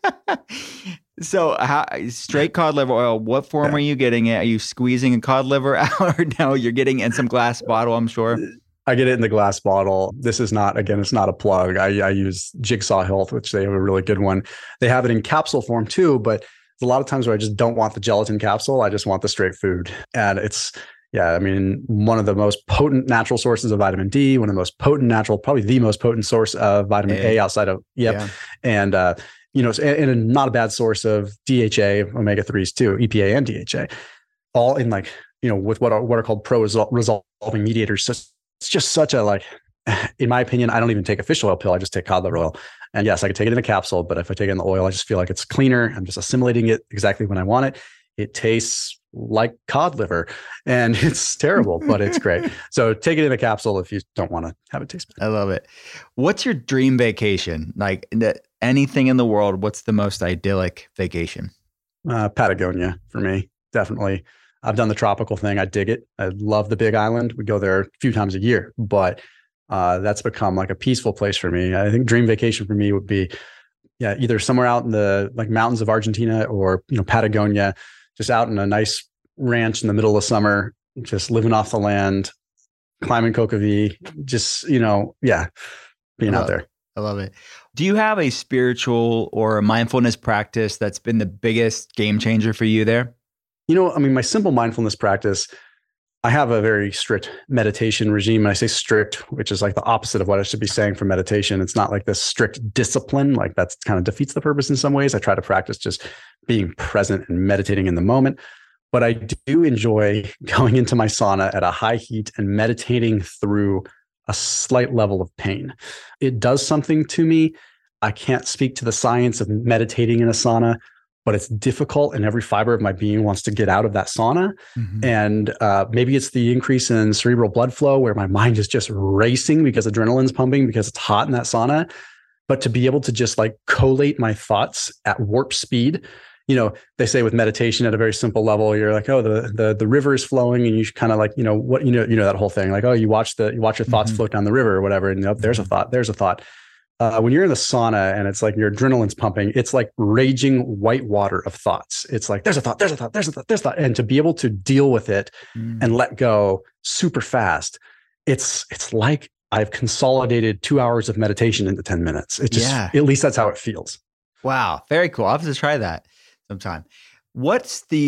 [SPEAKER 9] So how, straight cod liver oil, what form yeah. are you getting it? Are you squeezing a cod liver out or no, you're getting it in some glass bottle, I'm sure?
[SPEAKER 6] I get it in the glass bottle. This is not, again, it's not a plug. I, I use Jigsaw Health, which they have a really good one. They have it in capsule form too, but a lot of times where I just don't want the gelatin capsule. I just want the straight food. And it's, yeah, I mean, one of the most potent natural sources of vitamin D, one of the most potent natural, probably the most potent source of vitamin A, A outside of, yep. Yeah. And, uh, you know, and, and not a bad source of D H A, omega threes too, E P A and D H A, all in like, you know, with what are, what are called pro-resolving mediators. So it's just such a, like, in my opinion, I don't even take a fish oil pill. I just take cod liver oil. And yes, I could take it in a capsule, but if I take it in the oil, I just feel like it's cleaner. I'm just assimilating it exactly when I want it. It tastes like cod liver and it's terrible, but it's great. So take it in a capsule if you don't want to have it taste bad.
[SPEAKER 9] I love it. What's your dream vacation? Like anything in the world, what's the most idyllic vacation?
[SPEAKER 6] Uh, Patagonia for me, definitely. I've done the tropical thing. I dig it. I love the Big Island. We go there a few times a year, but uh, that's become like a peaceful place for me. I think dream vacation for me would be, yeah, either somewhere out in the like mountains of Argentina or, you know, Patagonia, just out in a nice ranch in the middle of summer, just living off the land, climbing Cocovi, just, you know, yeah, being out there.
[SPEAKER 9] It. I love it. Do you have a spiritual or a mindfulness practice that's been the biggest game changer for you there?
[SPEAKER 6] You know, I mean, my simple mindfulness practice, I have a very strict meditation regime. And I say strict, which is like the opposite of what I should be saying for meditation. It's not like this strict discipline, like that kind of defeats the purpose in some ways. I try to practice just being present and meditating in the moment. But I do enjoy going into my sauna at a high heat and meditating through a slight level of pain. It does something to me. I can't speak to the science of meditating in a sauna, but it's difficult and every fiber of my being wants to get out of that sauna. Mm-hmm. And uh, maybe it's the increase in cerebral blood flow where my mind is just racing because adrenaline's pumping because it's hot in that sauna. But to be able to just like collate my thoughts at warp speed, you know, they say with meditation at a very simple level, you're like, oh, the the the river is flowing, and you kind of like, you know, what you know, you know that whole thing, like, oh, you watch the you watch your thoughts mm-hmm. float down the river or whatever, and oh, there's a thought, there's a thought. Uh, when you're in the sauna and it's like your adrenaline's pumping, it's like raging white water of thoughts. It's like there's a thought, there's a thought, there's a thought, there's a thought, and to be able to deal with it mm. and let go super fast, it's it's like I've consolidated two hours of meditation into ten minutes. It just, yeah. at least that's how it feels.
[SPEAKER 9] Wow, very cool. I'll have to try that sometime. What's the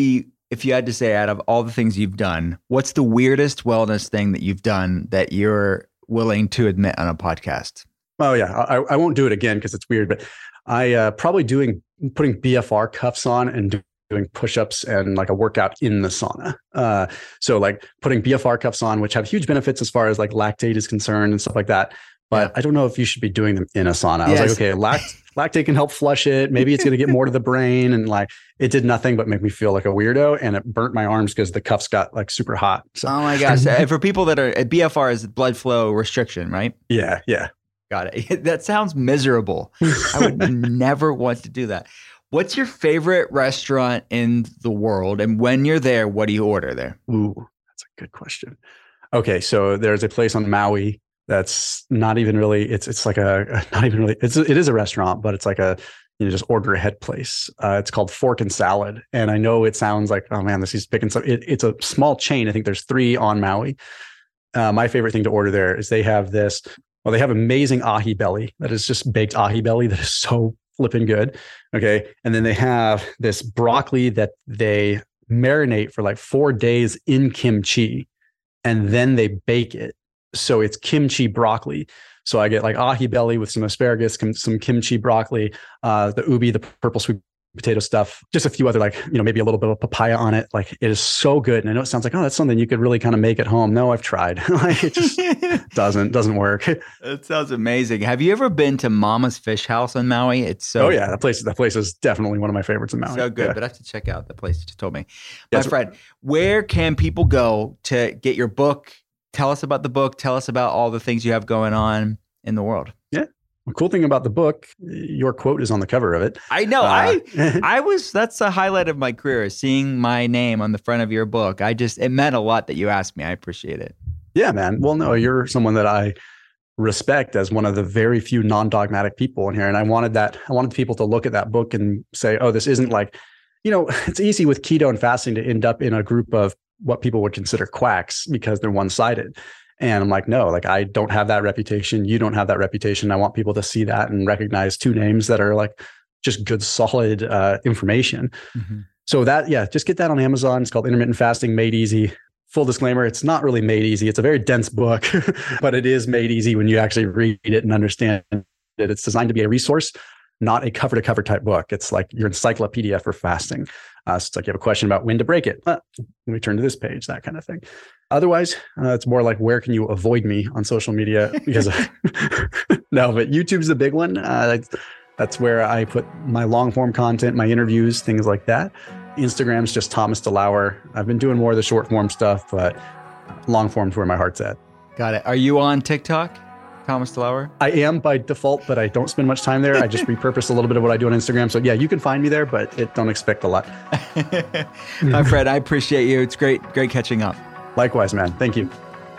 [SPEAKER 9] if you had to say out of all the things you've done, what's the weirdest wellness thing that you've done that you're willing to admit on a podcast?
[SPEAKER 6] Oh yeah, I, I won't do it again because it's weird, but I uh, probably doing putting B F R cuffs on and do, doing push-ups and like a workout in the sauna. Uh, so like putting B F R cuffs on, which have huge benefits as far as like lactate is concerned and stuff like that. But yeah. I don't know if you should be doing them in a sauna. I yes. was like, okay, lact- lactate can help flush it. Maybe it's going to get more to the brain. And like, it did nothing but make me feel like a weirdo. And it burnt my arms because the cuffs got like super hot. So.
[SPEAKER 9] Oh my gosh. For people that are, B F R is blood flow restriction, right?
[SPEAKER 6] Yeah. Yeah.
[SPEAKER 9] Got it. That sounds miserable. I would never want to do that. What's your favorite restaurant in the world? And when you're there, what do you order there?
[SPEAKER 6] Ooh, that's a good question. Okay. So there's a place on Maui that's not even really, it's it's like a, not even really, it's it is a restaurant, but it's like a, you know, just order ahead place. Uh, it's called Fork and Salad. And I know it sounds like, oh man, this is picking some, it, it's a small chain. I think there's three on Maui. Uh, my favorite thing to order there is they have this, well, they have amazing ahi belly that is just baked ahi belly that is so flipping good. Okay. And then they have this broccoli that they marinate for like four days in kimchi and then they bake it. So it's kimchi broccoli. So I get like ahi belly with some asparagus, kim- some kimchi broccoli, uh, the ubi, the purple sweet potato stuff, just a few other like, you know, maybe a little bit of papaya on it. Like it is so good. And I know it sounds like, oh, that's something you could really kind of make at home. No, I've tried. Like it just doesn't, doesn't work.
[SPEAKER 9] That sounds amazing. Have you ever been to Mama's Fish House on Maui? It's so
[SPEAKER 6] Oh yeah, that place, that place is definitely one of my favorites in Maui.
[SPEAKER 9] So good,
[SPEAKER 6] yeah.
[SPEAKER 9] but I have to check out the place you just told me. My yes, friend, where can people go to get your book? Tell us about the book. Tell us about all the things you have going on in the world.
[SPEAKER 6] Yeah. The cool thing about the book, your quote is on the cover of it.
[SPEAKER 9] I know. Uh, I I was, that's a highlight of my career, seeing my name on the front of your book. I just, it meant a lot that you asked me. I appreciate it.
[SPEAKER 6] Yeah, man. Well, no, you're someone that I respect as one of the very few non-dogmatic people in here. And I wanted that, I wanted people to look at that book and say, oh, this isn't like, you know, it's easy with keto and fasting to end up in a group of what people would consider quacks because they're one-sided. And I'm like, no, like I don't have that reputation. You don't have that reputation. I want people to see that and recognize two names that are like just good, solid uh, information. Mm-hmm. So that, yeah, just get that on Amazon. It's called Intermittent Fasting Made Easy. Full disclaimer, it's not really made easy. It's a very dense book, but it is made easy when you actually read it and understand it. It's designed to be a resource, not a cover to cover type book. It's like your encyclopedia for fasting. Uh, so it's like you have a question about when to break it. Uh, let me turn to this page, that kind of thing. Otherwise, uh, it's more like, where can you avoid me on social media? Because no, but YouTube's the big one. Uh, that's, that's where I put my long form content, my interviews, things like that. Instagram's just Thomas DeLauer. I've been doing more of the short form stuff, but long form's where my heart's at.
[SPEAKER 9] Got it. Are you on TikTok, Thomas DeLauer?
[SPEAKER 6] I am by default, but I don't spend much time there. I just repurpose a little bit of what I do on Instagram. So yeah, you can find me there, but it, don't expect a lot.
[SPEAKER 9] My friend, I appreciate you. It's great, great catching up.
[SPEAKER 6] Likewise, man. Thank you.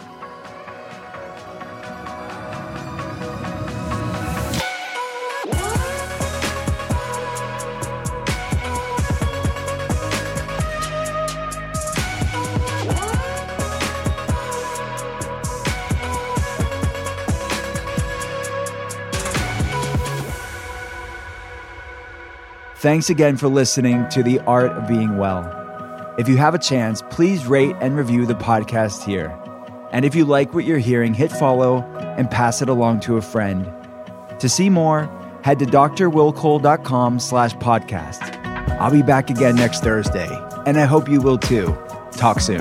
[SPEAKER 5] Thanks again for listening to The Art of Being Well. If you have a chance, please rate and review the podcast here. And if you like what you're hearing, hit follow and pass it along to a friend. To see more, head to drwillcole.com slash podcast. I'll be back again next Thursday, and I hope you will too. Talk soon.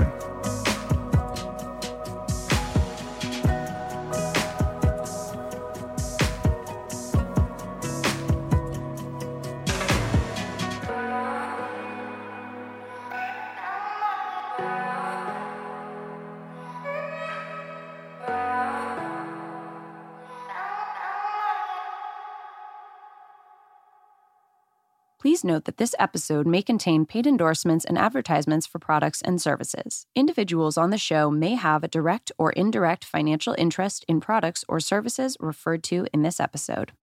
[SPEAKER 10] Please note that this episode may contain paid endorsements and advertisements for products and services. Individuals on the show may have a direct or indirect financial interest in products or services referred to in this episode.